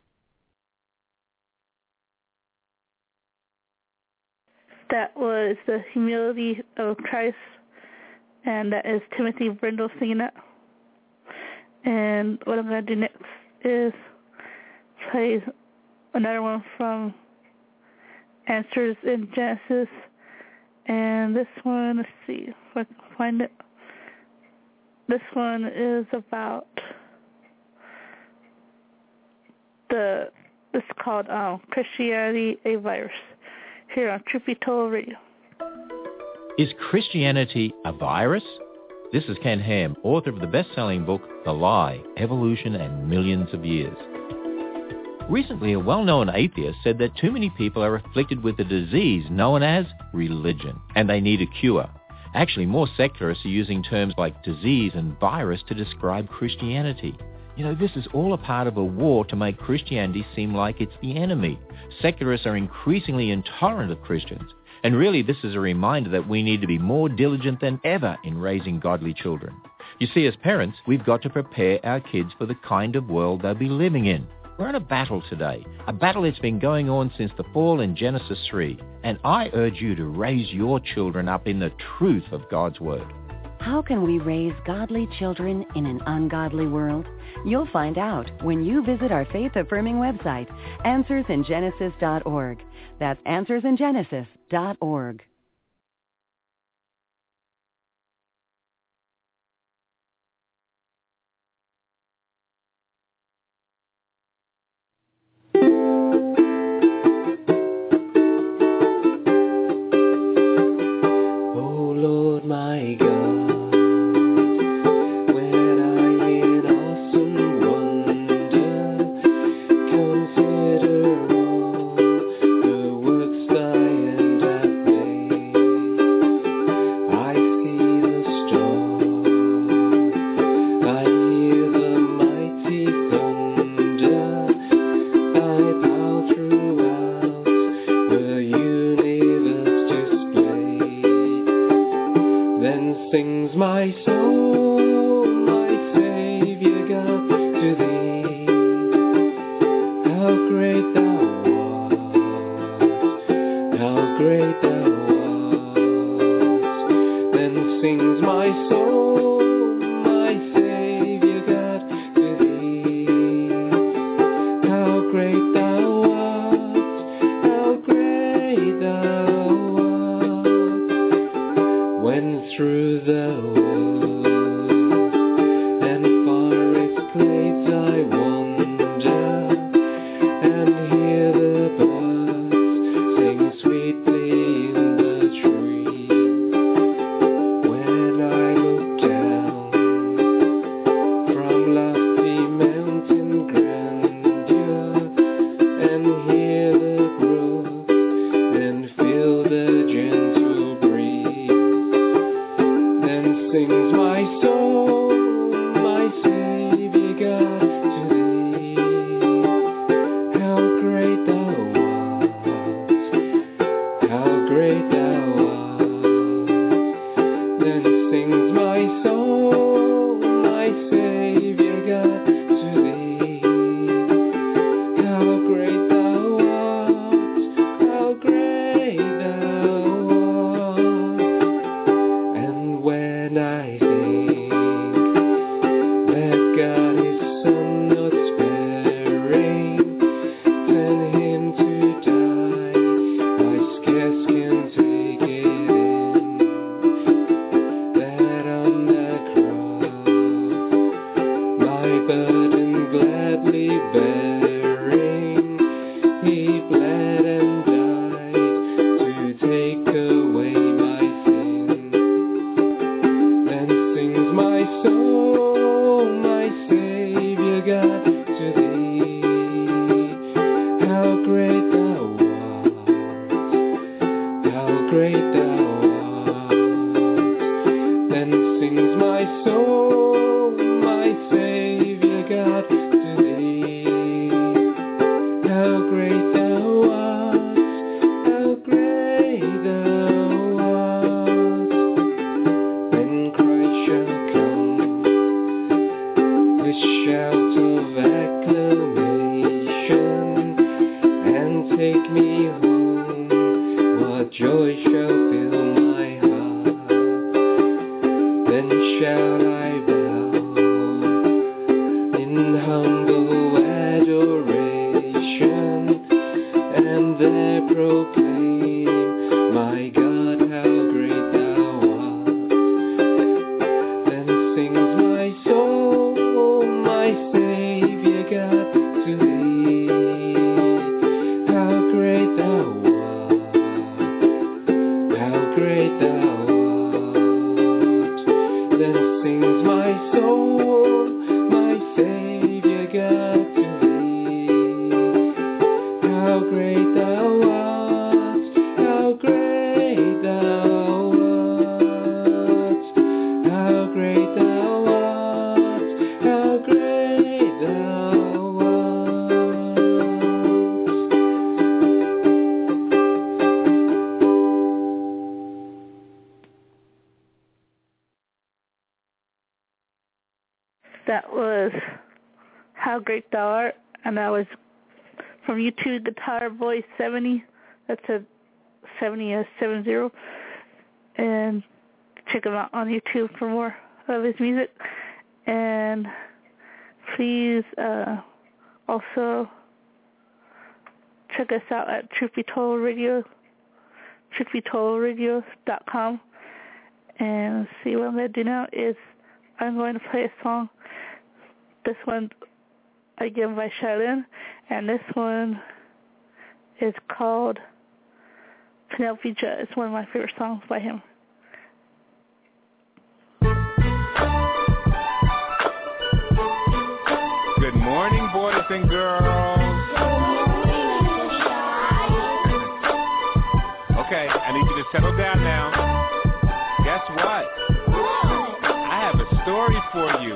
That was the humility of Christ, and that is Timothy Brindle singing that. And what I'm going to do next is play another one from Answers in Genesis. And this one, let's see if I can find it. This one is about it's called Christianity, a Virus, here on Truth Be Told Radio. Is Christianity a virus? This is Ken Ham, author of the best-selling book, The Lie, Evolution and Millions of Years. Recently, a well-known atheist said that too many people are afflicted with a disease known as religion, and they need a cure. Actually, more secularists are using terms like disease and virus to describe Christianity. You know, this is all a part of a war to make Christianity seem like it's the enemy. Secularists are increasingly intolerant of Christians. And really, this is a reminder that we need to be more diligent than ever in raising godly children. You see, as parents, we've got to prepare our kids for the kind of world they'll be living in. We're in a battle today, a battle that's been going on since the fall in Genesis 3. And I urge you to raise your children up in the truth of God's Word. How can we raise godly children in an ungodly world? You'll find out when you visit our faith-affirming website, AnswersInGenesis.org. That's AnswersInGenesis.org. Oh Lord my God, when I in awesome wonder consider all the works thy hand hath made, I see the stars, I hear the mighty thunder, thy power throughout the universe displayed. Then sings my soul, my Savior God, to thee. How great thou art, how great thou art. Then sings my soul, my Savior God, to thee. How great thou art, how great thou art. When through the woods and forest glades I wander and hear the birds sing sweetly in the trees, when I look down from lofty mountain grandeur and hear the brook and feel the gentle breeze, then sings my soul, my Savior God, to thee. How great thou art, how great thou art. Then sings my soul, my Savior God, to thee. How great thou art, how great thou art. And when I think that God his Son not sparing sent him to die, I scarce can take it in, that on the cross my burden gladly bearing, he bled and died to take away my sin. Then sings my soul, my Savior God, to thee. How great thou art, how great thou art. Then sings my soul, my Savior God, to thee. How great thou art, how great thou art. When Christ shall come with shout of acclamation and take me home, what joy shall fill my heart. Then shall I bow in humble adoration and there proclaim, my God, how great thou art. Then sings my soul, my Savior God, to thee. How great thou art, how great thou art. Then sings my soul, my Savior God, to thee. That was How Great Thou Art, and that was from YouTube Guitar Boy 70. That's a 70. And check him out on YouTube for more of his music. And please also check us out at Truth Be Told Radio, truthbetold.radio.com. And let's see, what I'm going to do now is I'm going to play a song. This one, again, by Shaolin, and this one is called Penelope Judd. It's one of my favorite songs by him. Good morning, boys and girls. Okay, I need you to settle down now. Guess what? I have a story for you.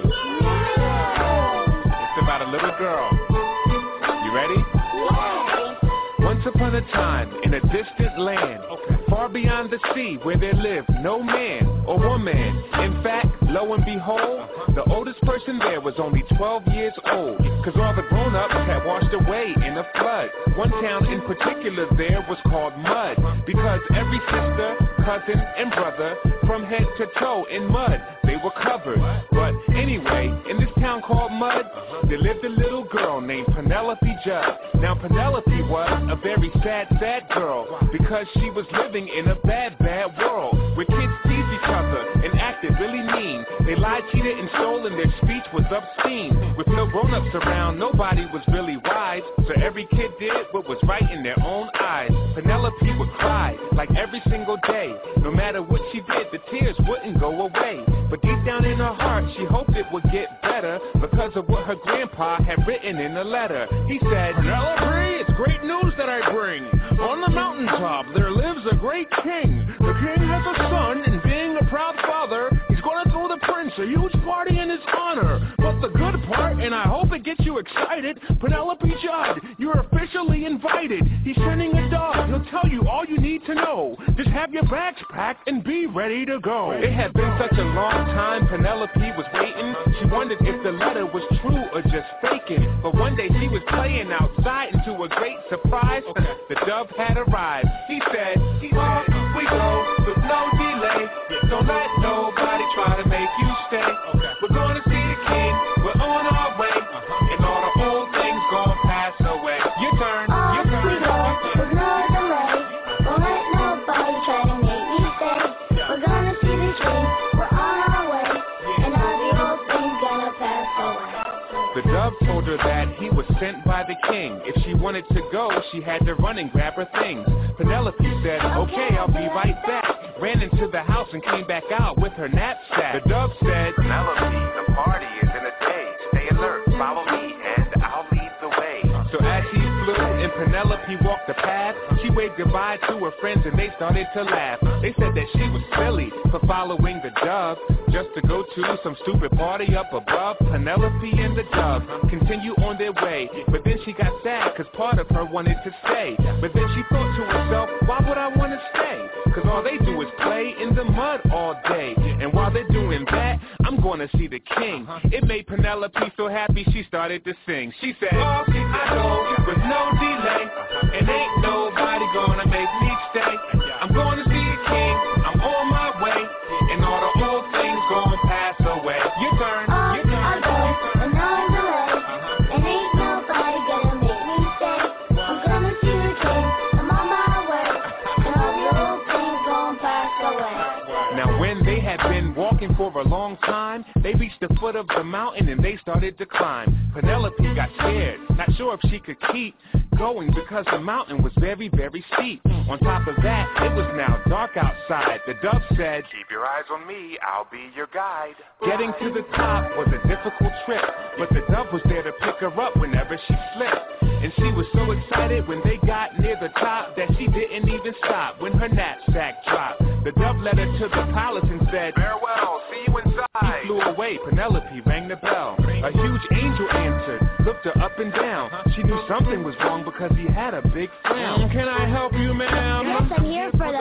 It's about a little girl. You ready? Once upon a time, in a distant land, far beyond the sea, where there lived no man or woman. In fact, lo and behold, the oldest person there was only 12 years old, cause all the grown-ups had washed away in a flood. One town in particular there was called Mud, because every sister, cousin, and brother, from head to toe in mud, they were covered. But anyway, in this town called Mud, there lived a little girl named Penelope Judd. Now Penelope was a very sad girl, because she was living in a bad world, where kids teased each other and acted really mean. They lied, cheated, and stole, and their speech was obscene. With no grown-ups around, nobody was really wise, so every kid did what was right in their own eyes. Penelope would cry, like every single day. No matter what she did, the tears wouldn't go away. But deep down in her heart, she hoped it would get better, because of what her grandpa had written in a letter. He said, Penelope, it's great news that I bring. On the mountaintop, there lives a great king. The king has a son, and being a proud father, he's gonna throw the prince a huge party in his honor. But the good part, and I hope it gets you excited, Penelope Judd, you're officially invited. He's sending a dog, he'll tell you all you need to know. Just have your bags packed and be ready to go. It had been such a long time Penelope was waiting. She wondered if the letter was true or just faking. But one day she was playing outside, and to a great surprise, the dove had arrived. He said, off we go with no delay. Don't let nobody try to make you stay. We're gonna see the king, we're on our way, and all the old things gonna pass away. Your turn, your turn. We go with no delay. Don't let nobody try to make me stay. We're gonna see the king, we're on our way, and all the old things gonna pass away. The dove told her that he was sent by the king. If she wanted to go, she had to run and grab her things. Penelope said, okay, I'll be right back. Ran into the house and came back out with her knapsack. The dove said, Penelope, the party is in a day. Stay alert, follow me, and I'll lead the way. So as he flew and Penelope walked the path, she waved goodbye to her friends and they started to laugh. They said that she was silly for following the dove, just to go to some stupid party up above. Penelope and the dove continue on their way, but then she got sad cause part of her wanted to stay. But then she thought to herself, why would I want to stay? Cause all they do is play in the mud all day. And while they're doing that, I'm gonna see the king. It made Penelope so happy she started to sing. She said, off I go with no delay, and ain't nobody gonna make me stay. I'm gonna see the king, I'm on my way, and all the old things gonna pass away. Your turn, your turn. I go with no delay, and ain't nobody gonna make me stay. I'm gonna see the king, I'm on my way, and all the old things gonna pass away. Now when they had been walking for a long time, they reached the foot of the mountain and they started to climb. Penelope got scared, not sure if she could keep going because the mountain was very, very steep. On top of that, it was now dark outside. The dove said, keep your eyes on me, I'll be your guide. Getting to the top was a difficult trip, but the dove was there to pick her up whenever she slipped. And she was so excited when they got near the top that she didn't even stop when her knapsack dropped. The dove led her to the palace and said, farewell, see you inside. He flew away, Penelope rang the bell. A huge angel answered, looked her up and down. She knew something was wrong because he had a big frown. Can I help you, ma'am? Yes, I'm here for the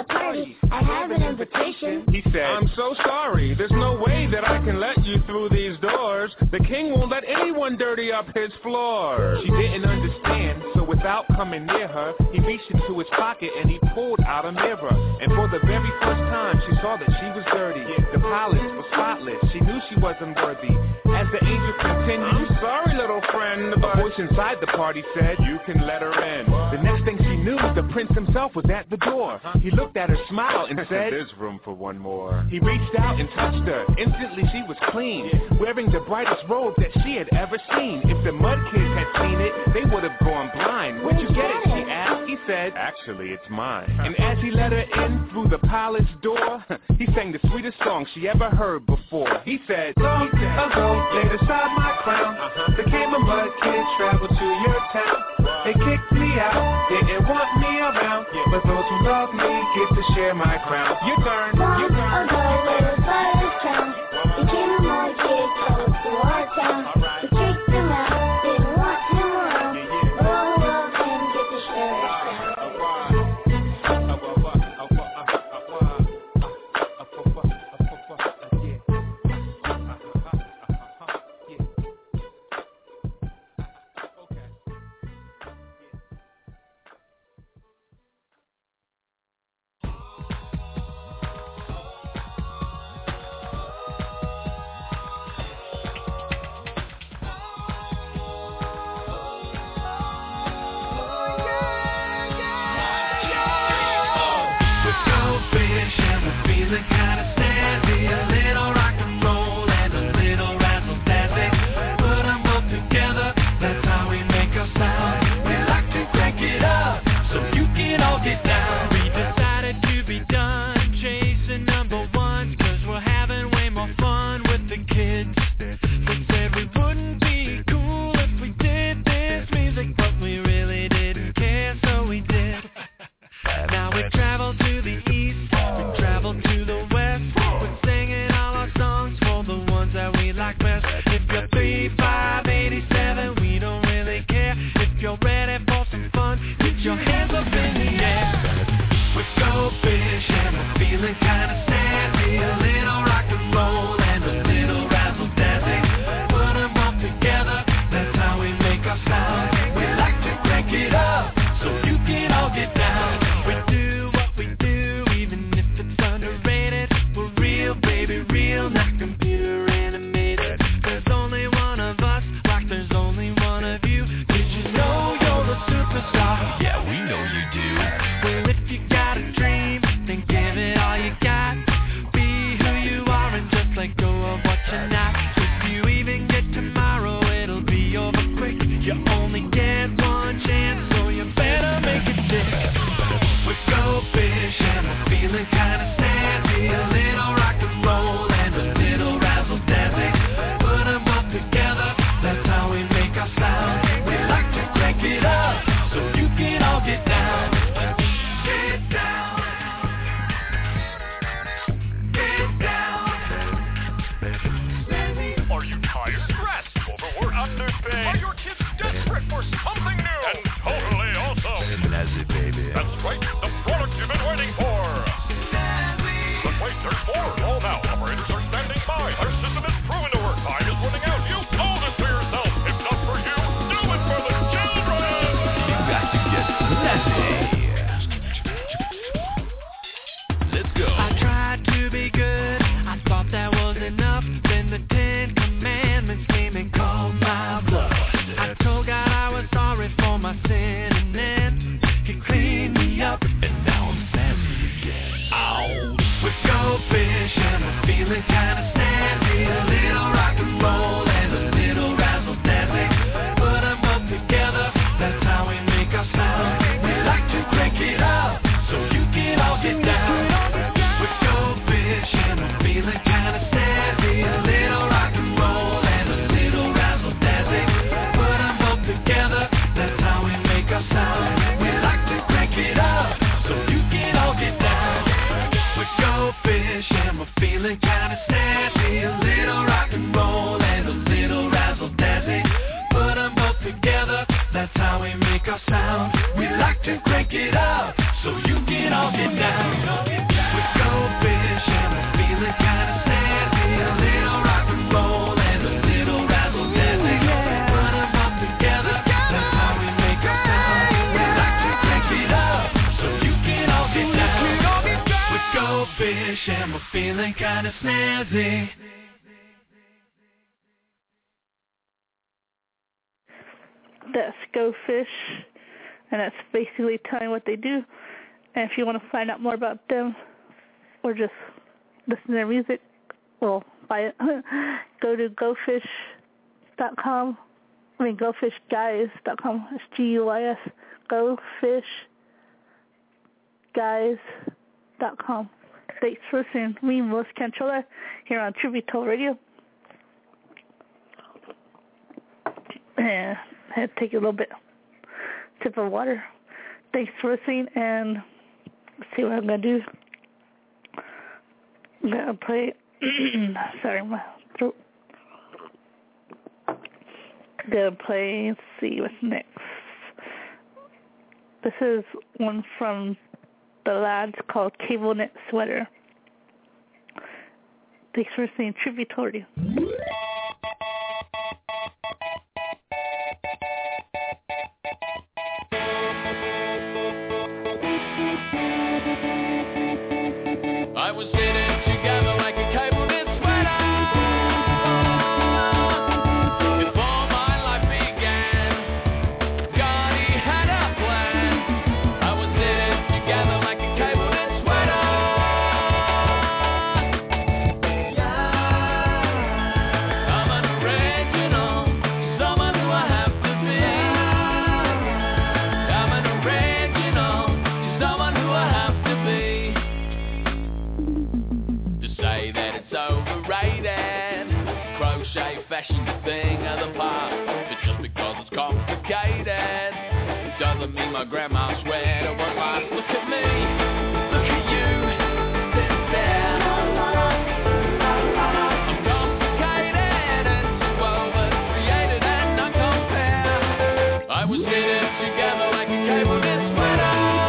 a party. I have an invitation. He said, I'm so sorry. There's no way that I can let you through these doors. The king won't let anyone dirty up his floor. She didn't understand, so without coming near her, he reached into his pocket and he pulled out a mirror. And for the very first time, she saw that she was dirty. The palace was spotless. She knew she wasn't worthy. As the angel continued, I'm sorry, little friend, but a voice inside the party said, you can let her in. The next thing she knew, the prince himself was at the door. He looked at her, smiled, and said, there's room for one more. He reached out and touched her. Instantly she was clean, wearing the brightest robe that she had ever seen. If the mud kids had seen it, they would have gone blind. Where'd you get it? She asked. He said, actually, it's mine. And as he let her in through the palace door, he sang the sweetest song she ever heard before. He said, long ago, laid aside my crown. Became a mud kid, traveled to your town. They kicked me out, didn't want me around. But those who love me get to share my crown. Your turn, your turn. Long ago, laid aside his crown. Became a mud kid, traveled to our town. We kicked him out, didn't want him around. But all who love him get to share his crown. That's right, the product you've been waiting for. fish and we're feeling kind of snazzy. That's Go Fish, and that's basically telling what they do. And if you want to find out more about them or just listen to their music, well, buy it. Go to GoFish.com. I mean, GoFishGuys.com. It's GUIS. GoFishGuys.com. Thanks for listening. Me, Melissa Cantrola, here on Truth Be Told Radio. And I had to take a little bit sip of water. Thanks for listening, and let's see what I'm going to do. I'm going to play, sorry, my throat. I'm going to play, let's see what's next. This is one from the Lads called Cable Knit Sweater. Thanks for listening. Truth Be Told Radio. I was sitting together like a cable knit sweater before my life began. God, he had a plan. I was sitting together like a cable knit sweater. I'm an original, someone who I have to be. I'm an original, someone who I have to be. Say that it's overrated. Crochet fashion's a thing of the past. But just because it's complicated, it doesn't mean my grandma's sweater won't last. Look at me, look at you, sit there. I'm complicated and woven, created and not compared. I was knitted together like a cable knit sweater.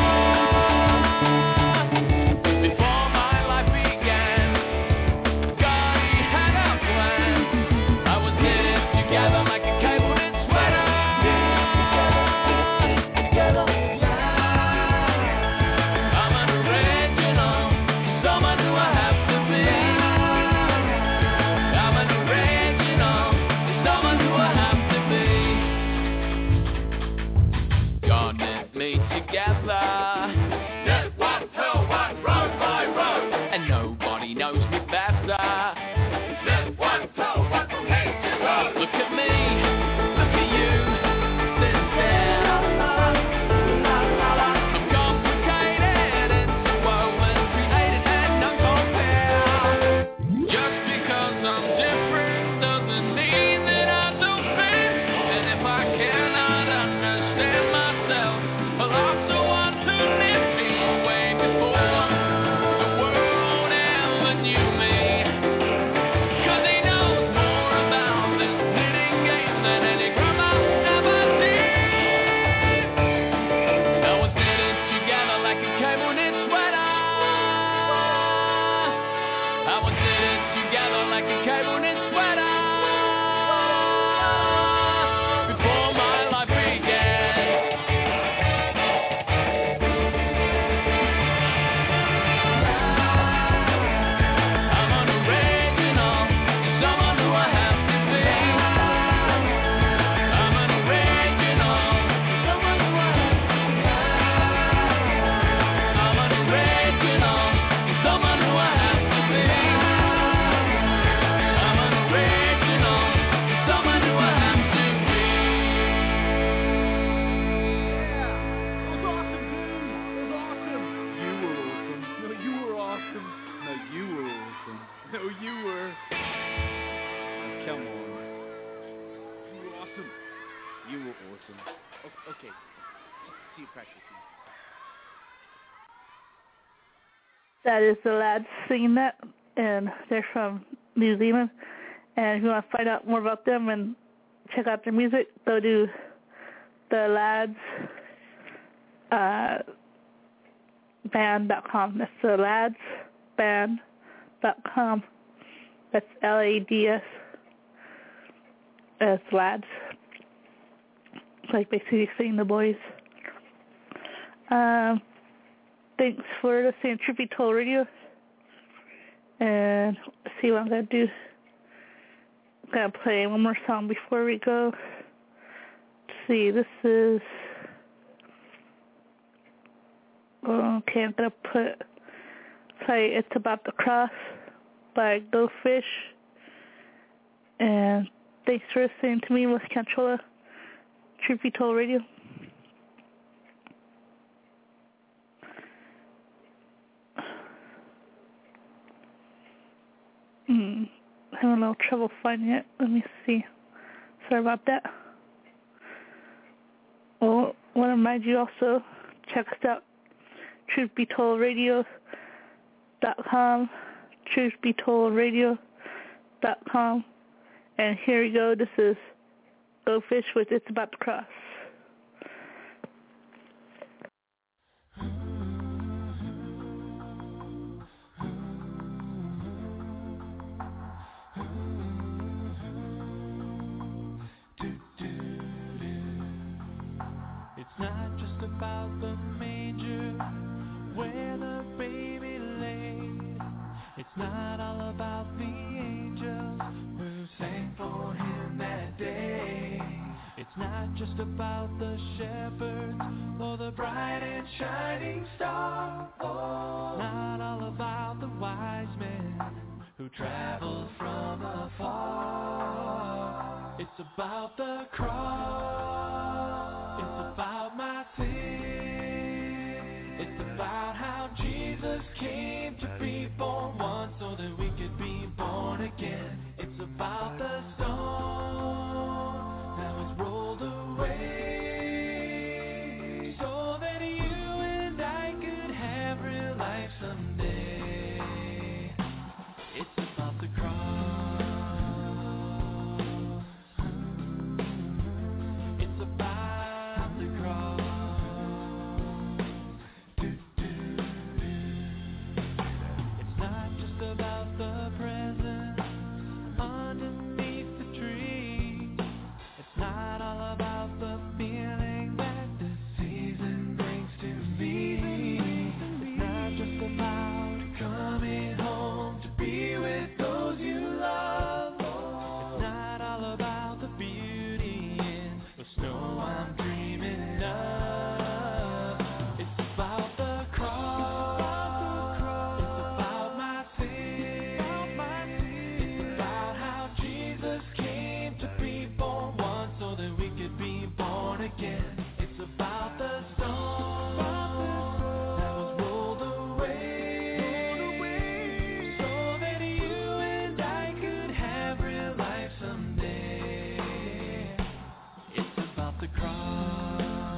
Okay. See you practicing. That is the Lads singing that, and they're from New Zealand. And if you want to find out more about them and check out their music, go to the Lads band.com. That's the Lads band.com. That's LADS. It's Lads. It's like basically singing the boys. Thanks for listening to Truth Be Told Radio. And let's see what I'm going to do. I'm going to play one more song before we go. Let's see, this is... Okay, I'm going to play It's About the Cross by Go Fish. And thanks for listening to me, Melissa Cantrola, Truth Be Told Radio. Having a little trouble finding it. Let me see. Sorry about that. Well, I want to remind you also, check us out, truthbetoldradio.com, truthbetoldradio.com. And here we go. This is Go Fish with It's About to Cross. It's not just about the manger where the baby lay. It's not all about the angels who sang for him that day. It's not just about the shepherds or the bright and shining star. Oh, not all about the wise men who traveled from afar. It's about the cross. It's about my sin. It's about how Jesus came to be born once so that we could be born again. It's about the stone that was rolled away so that you and I could have real life someday. It's about the cross. It's about the cross. It's not just about the present underneath the tree. It's not all about the feeling that the season brings to me. It's not just about coming home to be with those you love. It's not all about the beauty in the snow I'm dreaming of. It's about the cross. It's about my sin. It's about how Jesus came to be born once so that we could be born again. It's about the stone that was rolled away so that you and I could have real life someday. It's about the cross.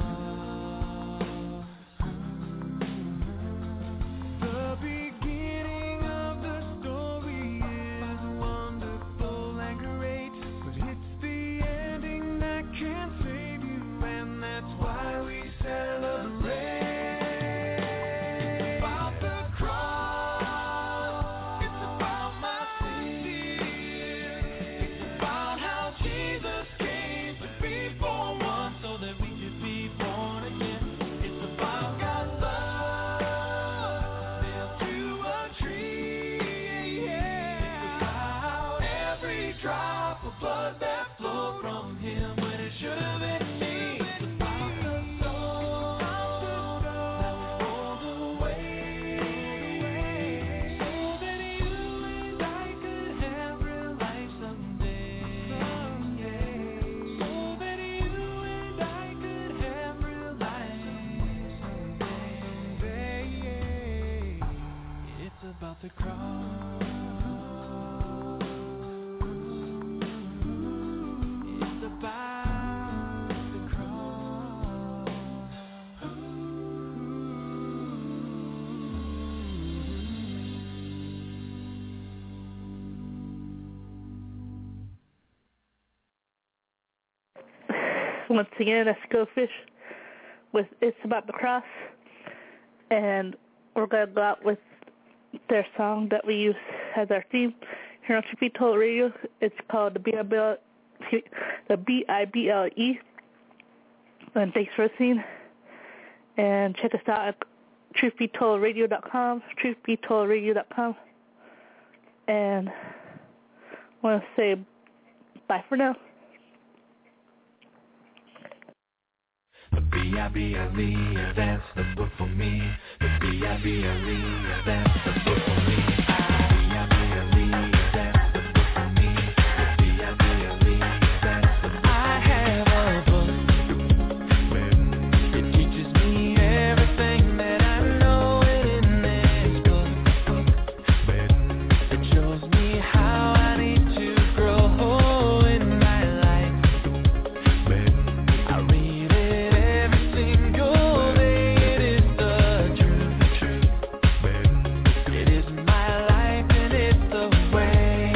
The beginning of the story is wonderful and great, but it's the ending that can save you, and that's why we celebrate. It's about the cross. It's about my sin. It's about how Jesus came to be born once so that we could be born again. It's about God's love nailed to a tree. It's about every drop of blood that flowed from him when it should have been me. It's about the soul that was rolled away so that you and I could have real life someday. So that you and I could have real life someday. It's about the cross. It's about the cross. Once again, that's Go Fish with It's About the Cross. And we're going to go out with their song that we use as our theme here on Truth Be Told Radio. It's called the B-I-B-L-E. And thanks for listening. And check us out at truthbetoldradio.com, truthbetoldradio.com. And I want to say bye for now. B-I-B-L-E, that's the book for me. The B-I-B-L-E, that's the book for me. B-I-B-L-E, that's the book for me. The B-I-B-L-E, that's the book for me. I have a book. It teaches me everything that I know in this book. It shows me how I need to grow in my life. I read it every single day. It is the truth. It is my life and it's the way.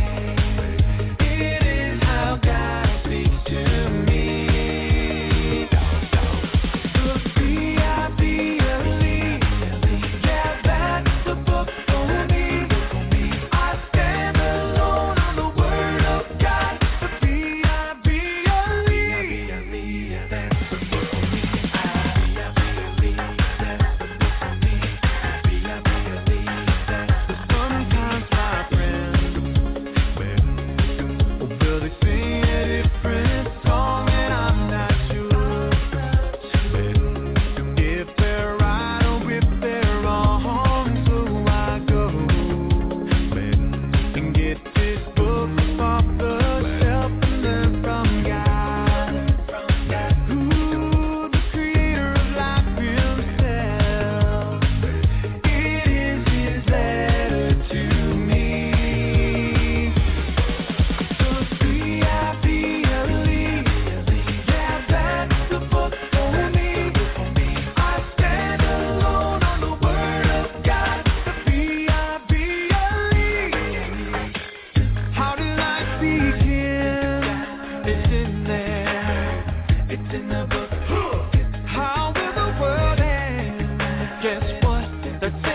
It is how God speaks to me. The B-I-B-L-E, yeah, that's the book for me. I stand alone on the word of God. The B-I-B-L-E, that's the book for me. B-I-B-L-E, that's the book for me. B-I-B-L-E, that's the sometimes my friends will they sing a different song and I'm not sure if they're right or if they're wrong. So I go and get this book off the shelf and learn from God, who the creator of life himself. It is his letter to me. The B-I-B-L-E, yeah, that's the book for me. I stand alone on the word of God. The B-I-B-L-E. How did I begin? It's in there. It's in the book. How will the world end? Guess what? The